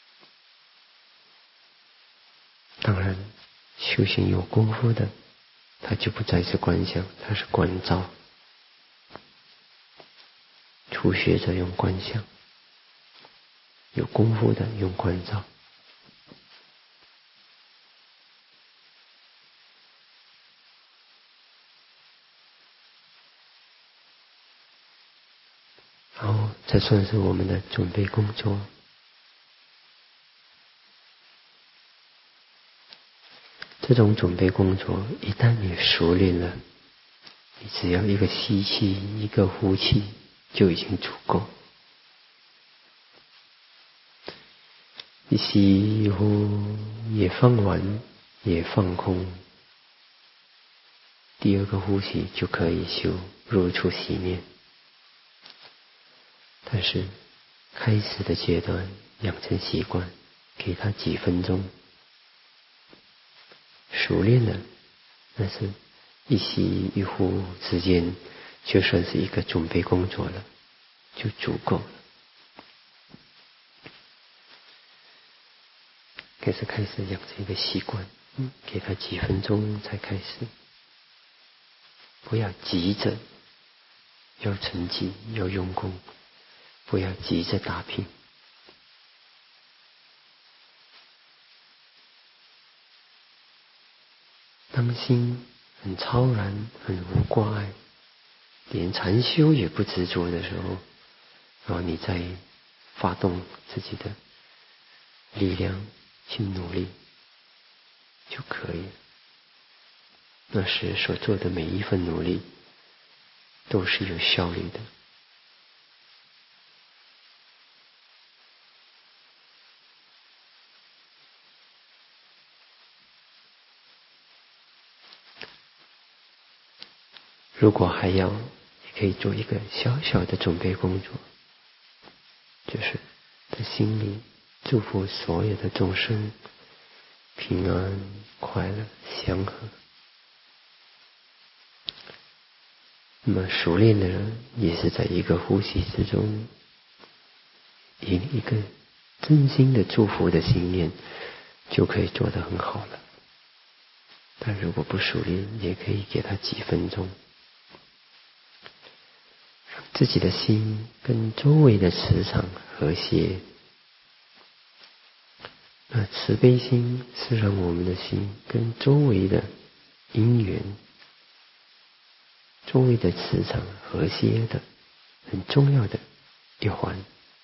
当然修行有功夫的，他就不再是观想，他是观照。初学者用观想，有功夫的用观照。然后这算是我们的准备工作。这种准备工作一旦你熟练了，你只要一个吸气一个呼气就已经足够。一吸一呼也放完也放空，第二个呼吸就可以修入处息念。但是开始的阶段养成习惯，给他几分钟，熟练了，但是一吸一呼之间就算是一个准备工作了，就足够了。可是开始养成一个习惯，嗯，给他几分钟才开始，不要急着要成绩要用功，不要急着打拼。当心很超然很无挂碍，连禅修也不执着的时候，然后你再发动自己的力量去努力就可以了。那时所做的每一份努力都是有效率的。如果还要，也可以做一个小小的准备工作，就是在心里祝福所有的众生平安快乐祥和。那么熟练的人也是在一个呼吸之中，以一个真心的祝福的心念就可以做得很好了。但如果不熟练，也可以给他几分钟，让自己的心跟周围的磁场和谐。那慈悲心是让我们的心跟周围的因缘、周围的磁场和谐的很重要的一环。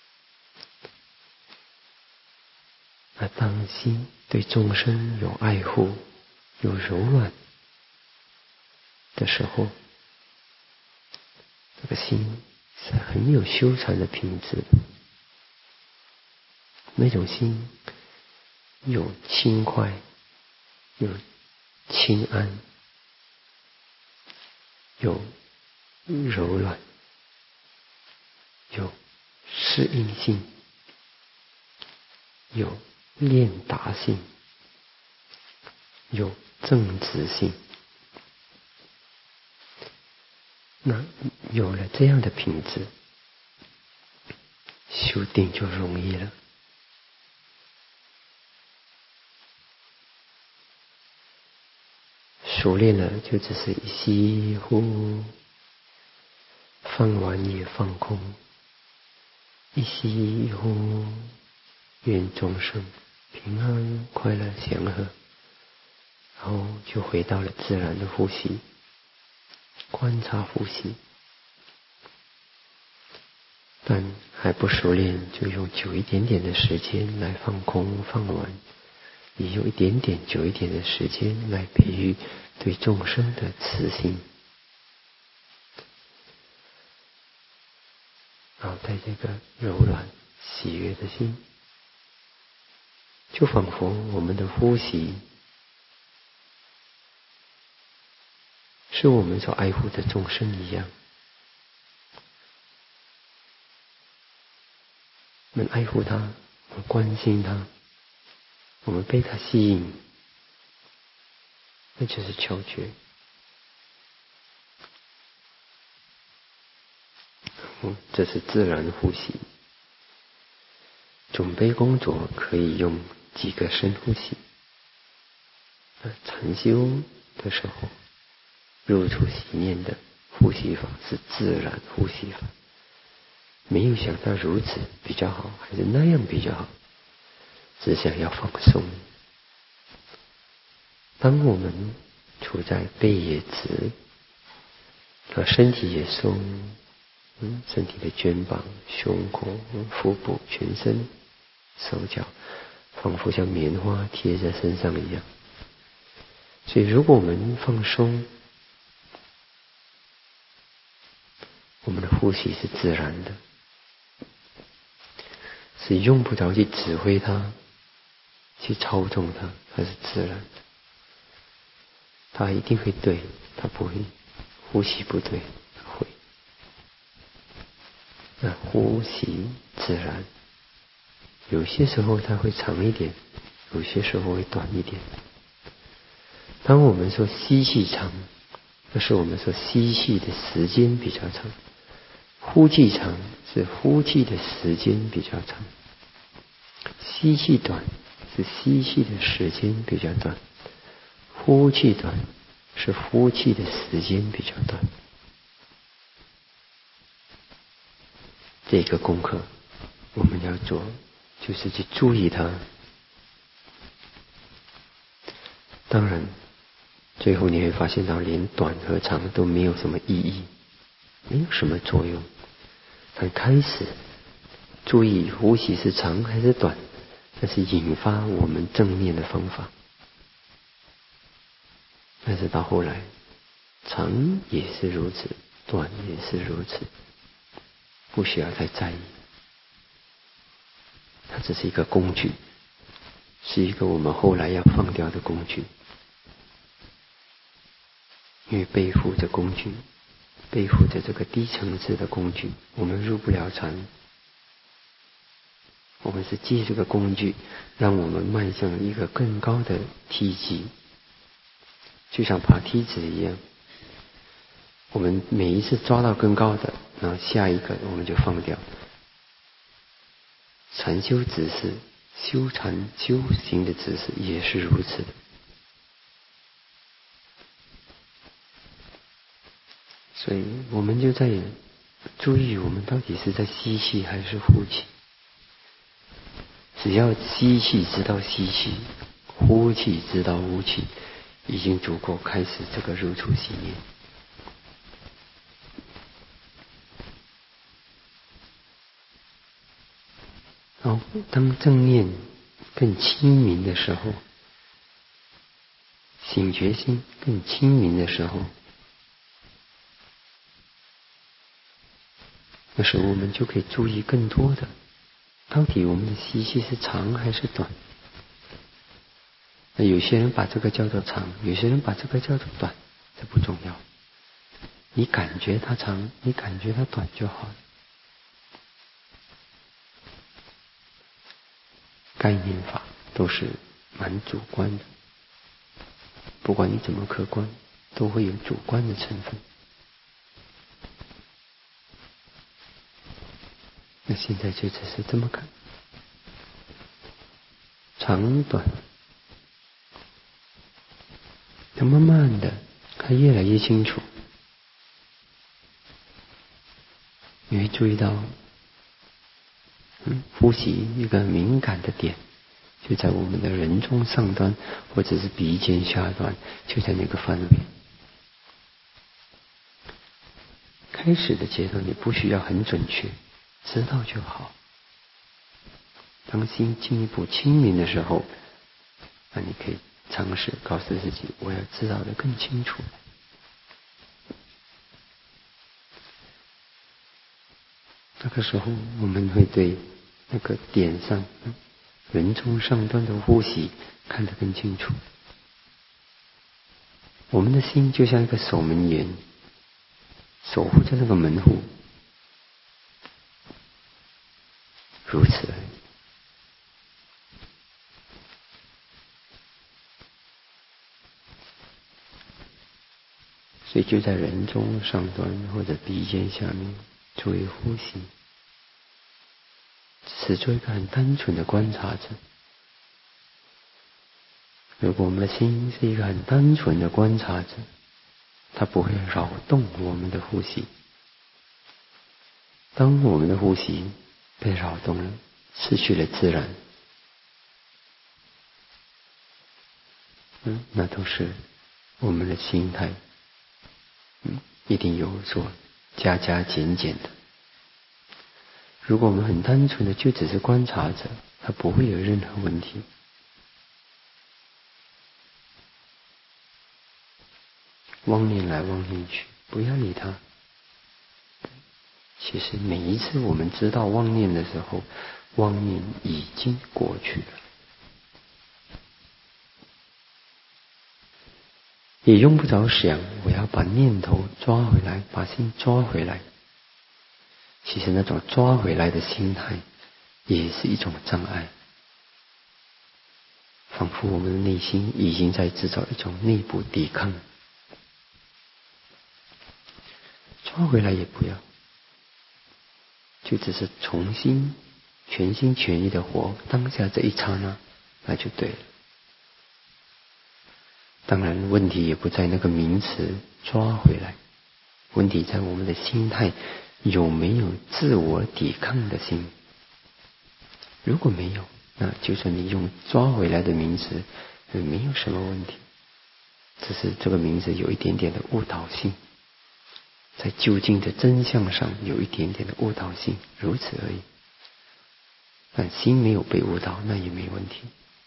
那当心对众生有爱护、有柔软的时候，这个心是很有修禅的品质的。那种心有轻快，有轻安，有柔软，有适应性，有练达性，有正直性。那有了这样的品质，修定就容易了。熟练了就只是一吸一呼，放完也放空，一吸一呼，愿众生平安快乐祥和，然后就回到了自然的呼吸，观察呼吸。但还不熟练，就用久一点点的时间来放空放完，也有一点点久一点的时间来培育对众生的慈心。 然后带这个柔软喜悦的心，就仿佛我们的呼吸是我们所爱护的众生一样。我们爱护他，我们关心他，我们被他吸引，那就是窍诀。这是自然呼吸。准备工作可以用几个深呼吸。禅修的时候，入处息念的呼吸法是自然呼吸法，没有想到如此比较好，还是那样比较好，只想要放松。当我们处在背也直，身体也松，嗯，身体的肩膀、胸口、腹部、全身、手脚，仿佛像棉花贴在身上一样。所以如果我们放松，我们的呼吸是自然的，是用不着去指挥它，去操纵它，它是自然的。它一定会对，它不会呼吸不对，会。那呼吸自然，有些时候它会长一点，有些时候会短一点。当我们说吸气长，那是我们说吸气的时间比较长；呼气长是呼气的时间比较长；吸气短是吸气的时间比较短；呼气短是呼气的时间比较短。这个功课我们要做，就是去注意它。当然最后你会发现到连短和长都没有什么意义，没有什么作用。但开始注意呼吸是长还是短，那是引发我们正念的方法。但是到后来长也是如此，短也是如此，不需要太在意。它只是一个工具，是一个我们后来要放掉的工具。因为背负着工具，背负着这个低层次的工具，我们入不了禅。我们是借这个工具，让我们迈向一个更高的梯级，就像爬梯子一样。我们每一次抓到更高的，然后下一个我们就放掉。禅修指示，修禅修行的指示也是如此的。所以我们就在注意，我们到底是在吸气还是呼气。只要吸气知道吸气，呼气知道呼气，已经足够开始这个入处息念。然后当正念更清明的时候，醒觉心更清明的时候，那时候我们就可以注意更多的，到底我们的吸气是长还是短。那有些人把这个叫做长，有些人把这个叫做短，这不重要。你感觉它长，你感觉它短就好了。概念法都是蛮主观的，不管你怎么客观，都会有主观的成分。那现在就只是这么看，长短，它慢慢的，它越来越清楚。你会注意到，嗯，呼吸一个敏感的点，就在我们的人中上端，或者是鼻尖下端，就在那个范围。开始的阶段你不需要很准确，知道就好。当心进一步清明的时候，那你可以尝试告诉自己，我要知道的更清楚。那的时候，我们会对那个点上人中上端的呼吸看得更清楚。我们的心就像一个守门员，守护着那个门户，如此而已。所以就在人中上端或者鼻尖下面作为呼吸，只是做一个很单纯的观察者。如果我们的心是一个很单纯的观察者，它不会扰动我们的呼吸。当我们的呼吸被扰动了，失去了自然，嗯，那都是我们的心态，嗯，一定有所加加减减的。如果我们很单纯的就只是观察者，它不会有任何问题。妄念来妄念去，不要理它。其实每一次我们知道妄念的时候，妄念已经过去了，也用不着想我要把念头抓回来，把心抓回来。其实那种抓回来的心态也是一种障碍，仿佛我们的内心已经在制造一种内部抵抗。抓回来也不要，就只是重新全心全意的活当下这一刹那，那就对了。当然问题也不在那个名词抓回来，问题在我们的心态有没有自我抵抗的心。如果没有，那就算你用抓回来的名词也没有什么问题，只是这个名词有一点点的误导性，在究竟的真相上有一点点的误导性，如此而已。但心没有被误导，那也没问题。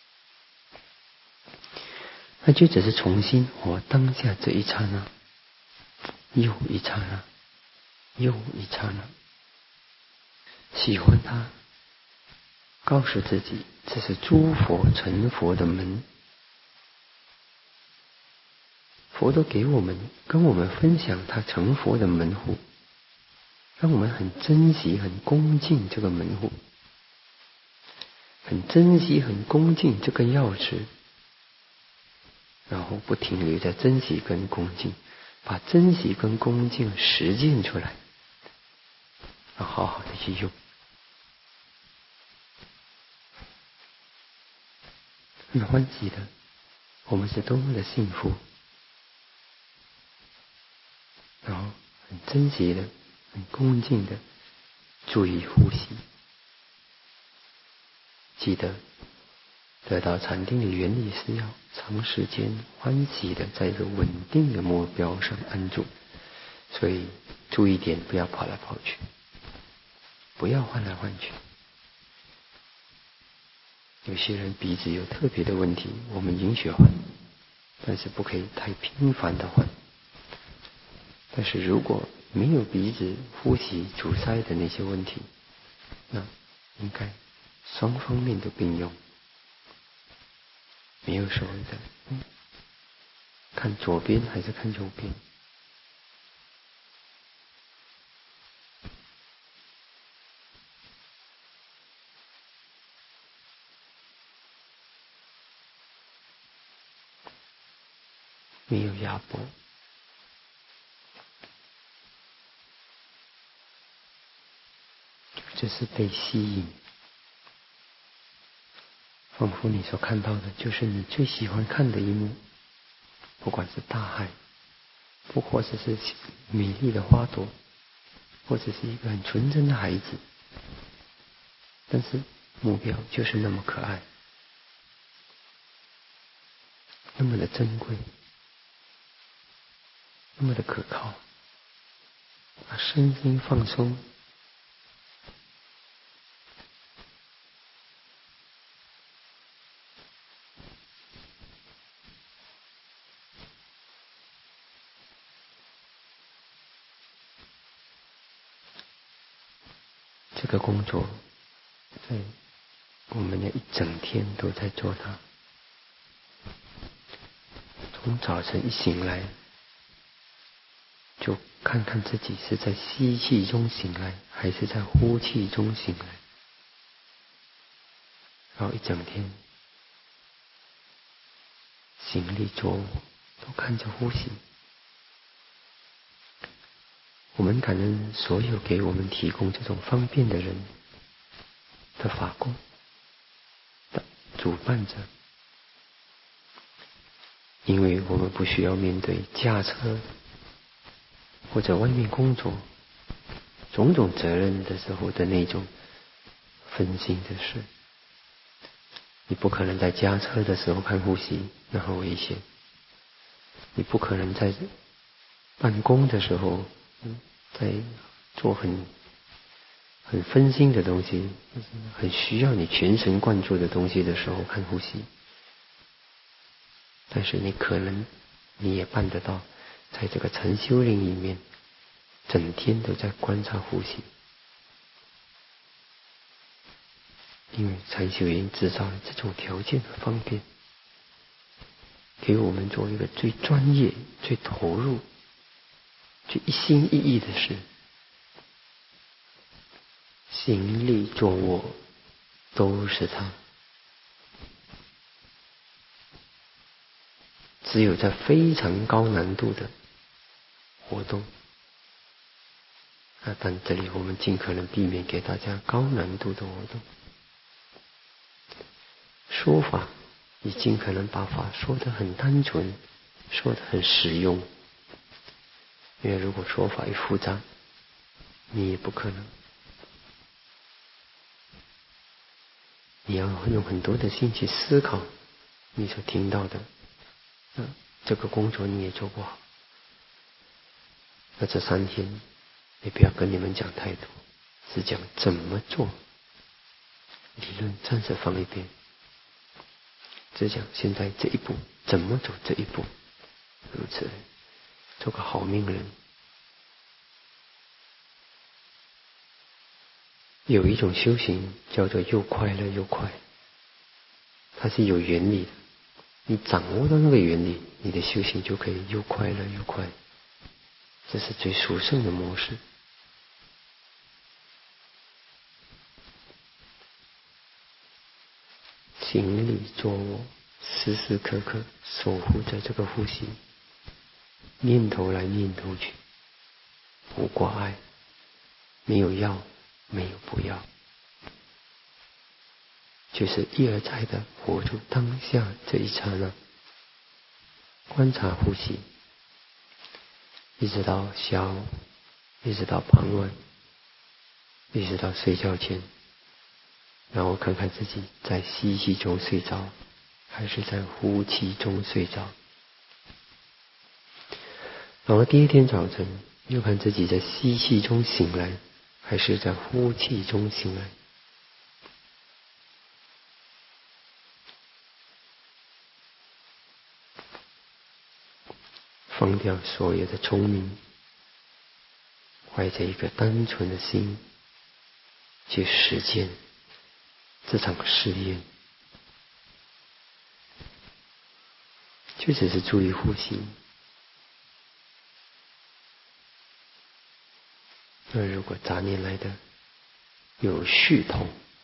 那就只是重新活当下这一刹那，又一刹那，又一刹那，喜欢它，告诉自己这是诸佛成佛的门，佛都给我们跟我们分享他成佛的门户，让我们很珍惜很恭敬这个门户，很珍惜很恭敬这根钥匙，然后不停留在珍惜跟恭敬，把珍惜跟恭敬实践出来，要好好的去用。很欢喜的，我们是多么的幸福，然后很珍惜的很恭敬的注意呼吸。记得得到禅定的原理是要长时间欢喜的在一个稳定的目标上安住，所以注意点不要跑来跑去，不要换来换去。有些人鼻子有特别的问题，我们允许换，但是不可以太频繁的换。但是如果没有鼻子呼吸阻塞的那些问题，那应该双方面都并用，没有所谓的、嗯、看左边还是看右边。没有压迫，只是被吸引，仿佛你所看到的就是你最喜欢看的一幕，不管是大海，不或者是美丽的花朵，或者是一个很纯真的孩子，但是目标就是那么可爱，那么的珍贵，那么的可靠，把身心放松， 个工作，在我们要一整天都在做它。从早晨一醒来，就看看自己是在吸气中醒来，还是在呼气中醒来。然后一整天，行力坐卧都看着呼吸。我们感恩所有给我们提供这种方便的人的法工的主办者，因为我们不需要面对驾车或者外面工作种种责任的时候的那种分心的事。你不可能在驾车的时候看呼吸，那很危险。你不可能在办公的时候，在做很很分心的东西，很需要你全神贯注的东西的时候看呼吸。但是你可能你也办得到，在这个禅修令里面，整天都在观察呼吸。因为禅修营制造了这种条件和方便，给我们做一个最专业、最投入、最一心一意的事。行立坐卧都是它，只有在非常高难度的活动啊，但这里我们尽可能避免给大家高难度的活动。说法也尽可能把法说得很单纯，说得很实用。因为如果说法一复杂，你也不可能。你要用很多的心去思考你所听到的，那这个工作你也做不好。那这三天也不要跟你们讲太多，只讲怎么做。理论暂时放一边，只讲现在这一步怎么走这一步，如此做个好命人。有一种修行叫做又快乐又快，它是有原理的。你掌握到那个原理，你的修行就可以又快乐又快，这是最殊胜的模式。行立坐卧，时时刻刻守护着这个呼吸，念头来念头去，不挂碍，没有要，没有不要，就是一而再的活出当下这一刹那，观察呼吸，一直到下午，一直到傍晚，一直到睡觉前，然后看看自己在吸气中睡着，还是在呼气中睡着。然后第一天早晨又看自己在吸气中醒来，还是在呼气中醒来。放掉所有的聪明，怀着一个单纯的心去实践这场试验，就只是注意呼吸。那如果杂念来的有系统，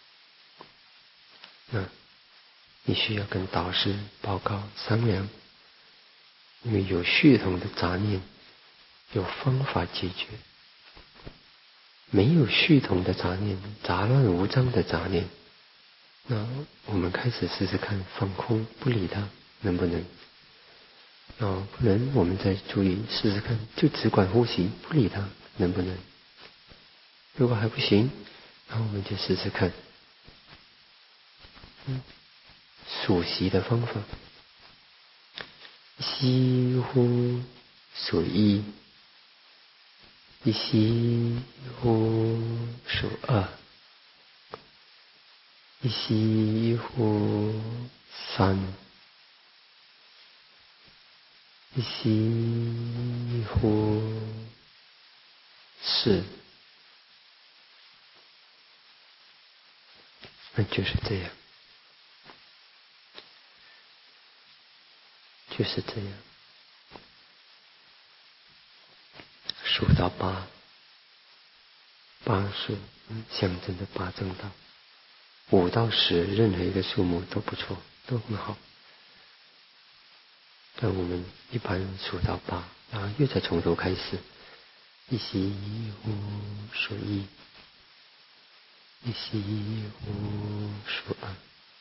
那你需要跟导师报告商量，因为有系统的杂念有方法解决，没有系统的杂念，杂乱无章的杂念，那我们开始试试看放空不理它能不能。哦，不能我们再注意试试看，就只管呼吸不理它能不能。如果还不行，那我们就试试看嗯，数息的方法，吸呼数一，一吸呼数二，一吸呼三，一吸呼四， 那就是这样，就是这样。数到八，八数象征着八正道。五到十，任何一个数目都不错，都很好。但我们一般数到八，然后又再从头开始，一息无数一，一息无数二，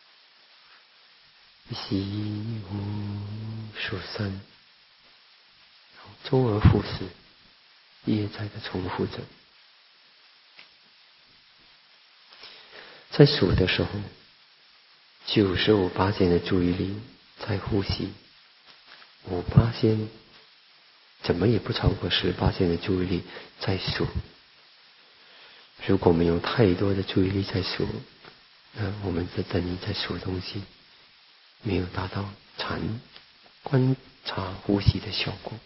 一息无数三，周而复始，一而再的重复着。在数的时候，九十五巴仙的注意力在呼吸，五巴仙怎么也不超过十巴仙的注意力在数。如果我们有太多的注意力在数，那我们这等于在数东西，没有达到禅观察呼吸的效果。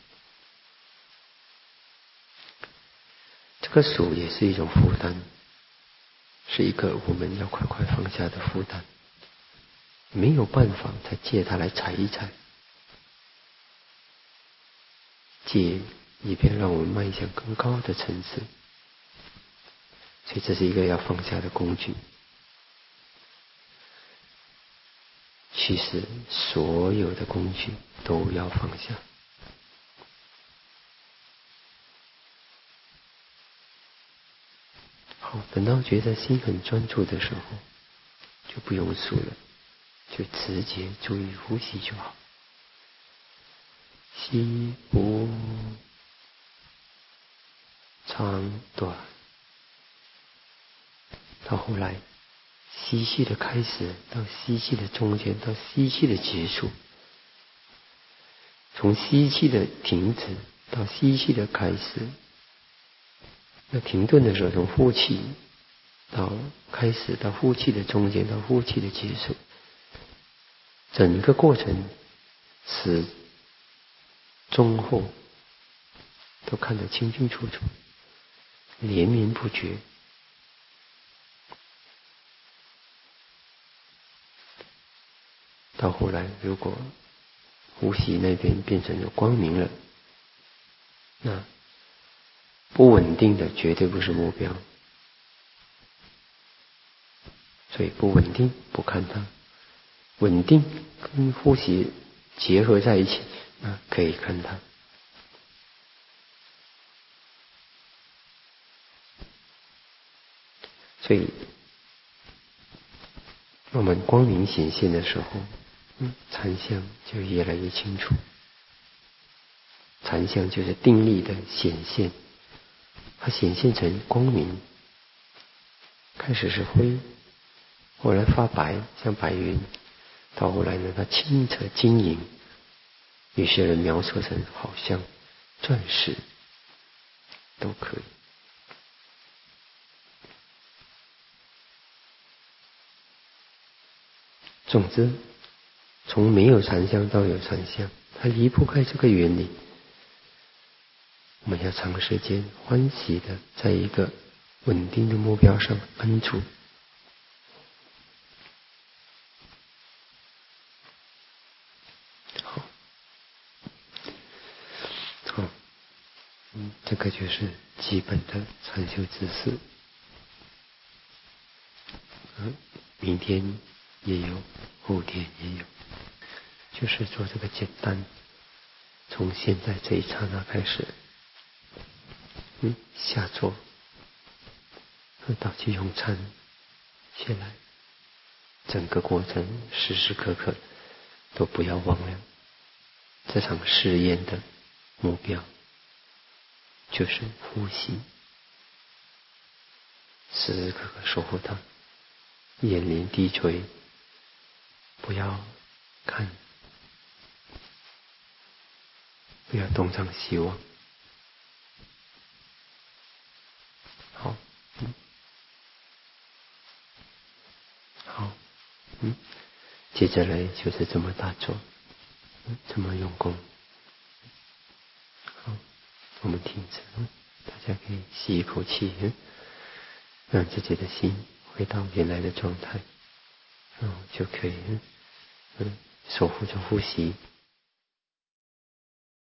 这个数也是一种负担，是一个我们要快快放下的负担，没有办法再借它来踩一踩，借以便让我们迈向更高的层次。所以这是一个要放下的工具。其实所有的工具都要放下。好，等到觉得心很专注的时候，就不用数了，就直接注意呼吸就好。吸呼长短，到后来吸气的开始到吸气的中间到吸气的结束，从吸气的停止到吸气的开始。那停顿的时候，从呼气到开始到呼气的中间到呼气的结束，整个过程始终后都看得清清楚楚，连绵不绝。到后来，如果呼吸那边变成有光明了，那不稳定的绝对不是目标。所以不稳定不看它，稳定跟呼吸结合在一起，那可以看它。所以我们光明显现的时候，嗯，禅相就越来越清楚。禅相就是定力的显现，它显现成光明，开始是灰，后来发白，像白云，到后来呢，它清澈晶莹，有些人描述成好像钻石，都可以。总之，从没有禅相到有禅相，它离不开这个原理。我们要长时间欢喜的在一个稳定的目标上安住。好，好，嗯，这个就是基本的禅修知识。嗯，明天也有，后天也有，就是做这个简单，从现在这一刹那开始，嗯，下坐，到去用餐，下来，整个过程时时刻刻都不要忘了，这场试验的目标就是呼吸，时时刻刻守护它，眼帘低垂，不要看，不要东张西望。好，嗯，好，嗯，接着来就是这么打坐，嗯，这么用功。好，我们停止，嗯，大家可以吸一口气，嗯，让自己的心回到原来的状态。 嗯，就可以嗯守护着呼吸。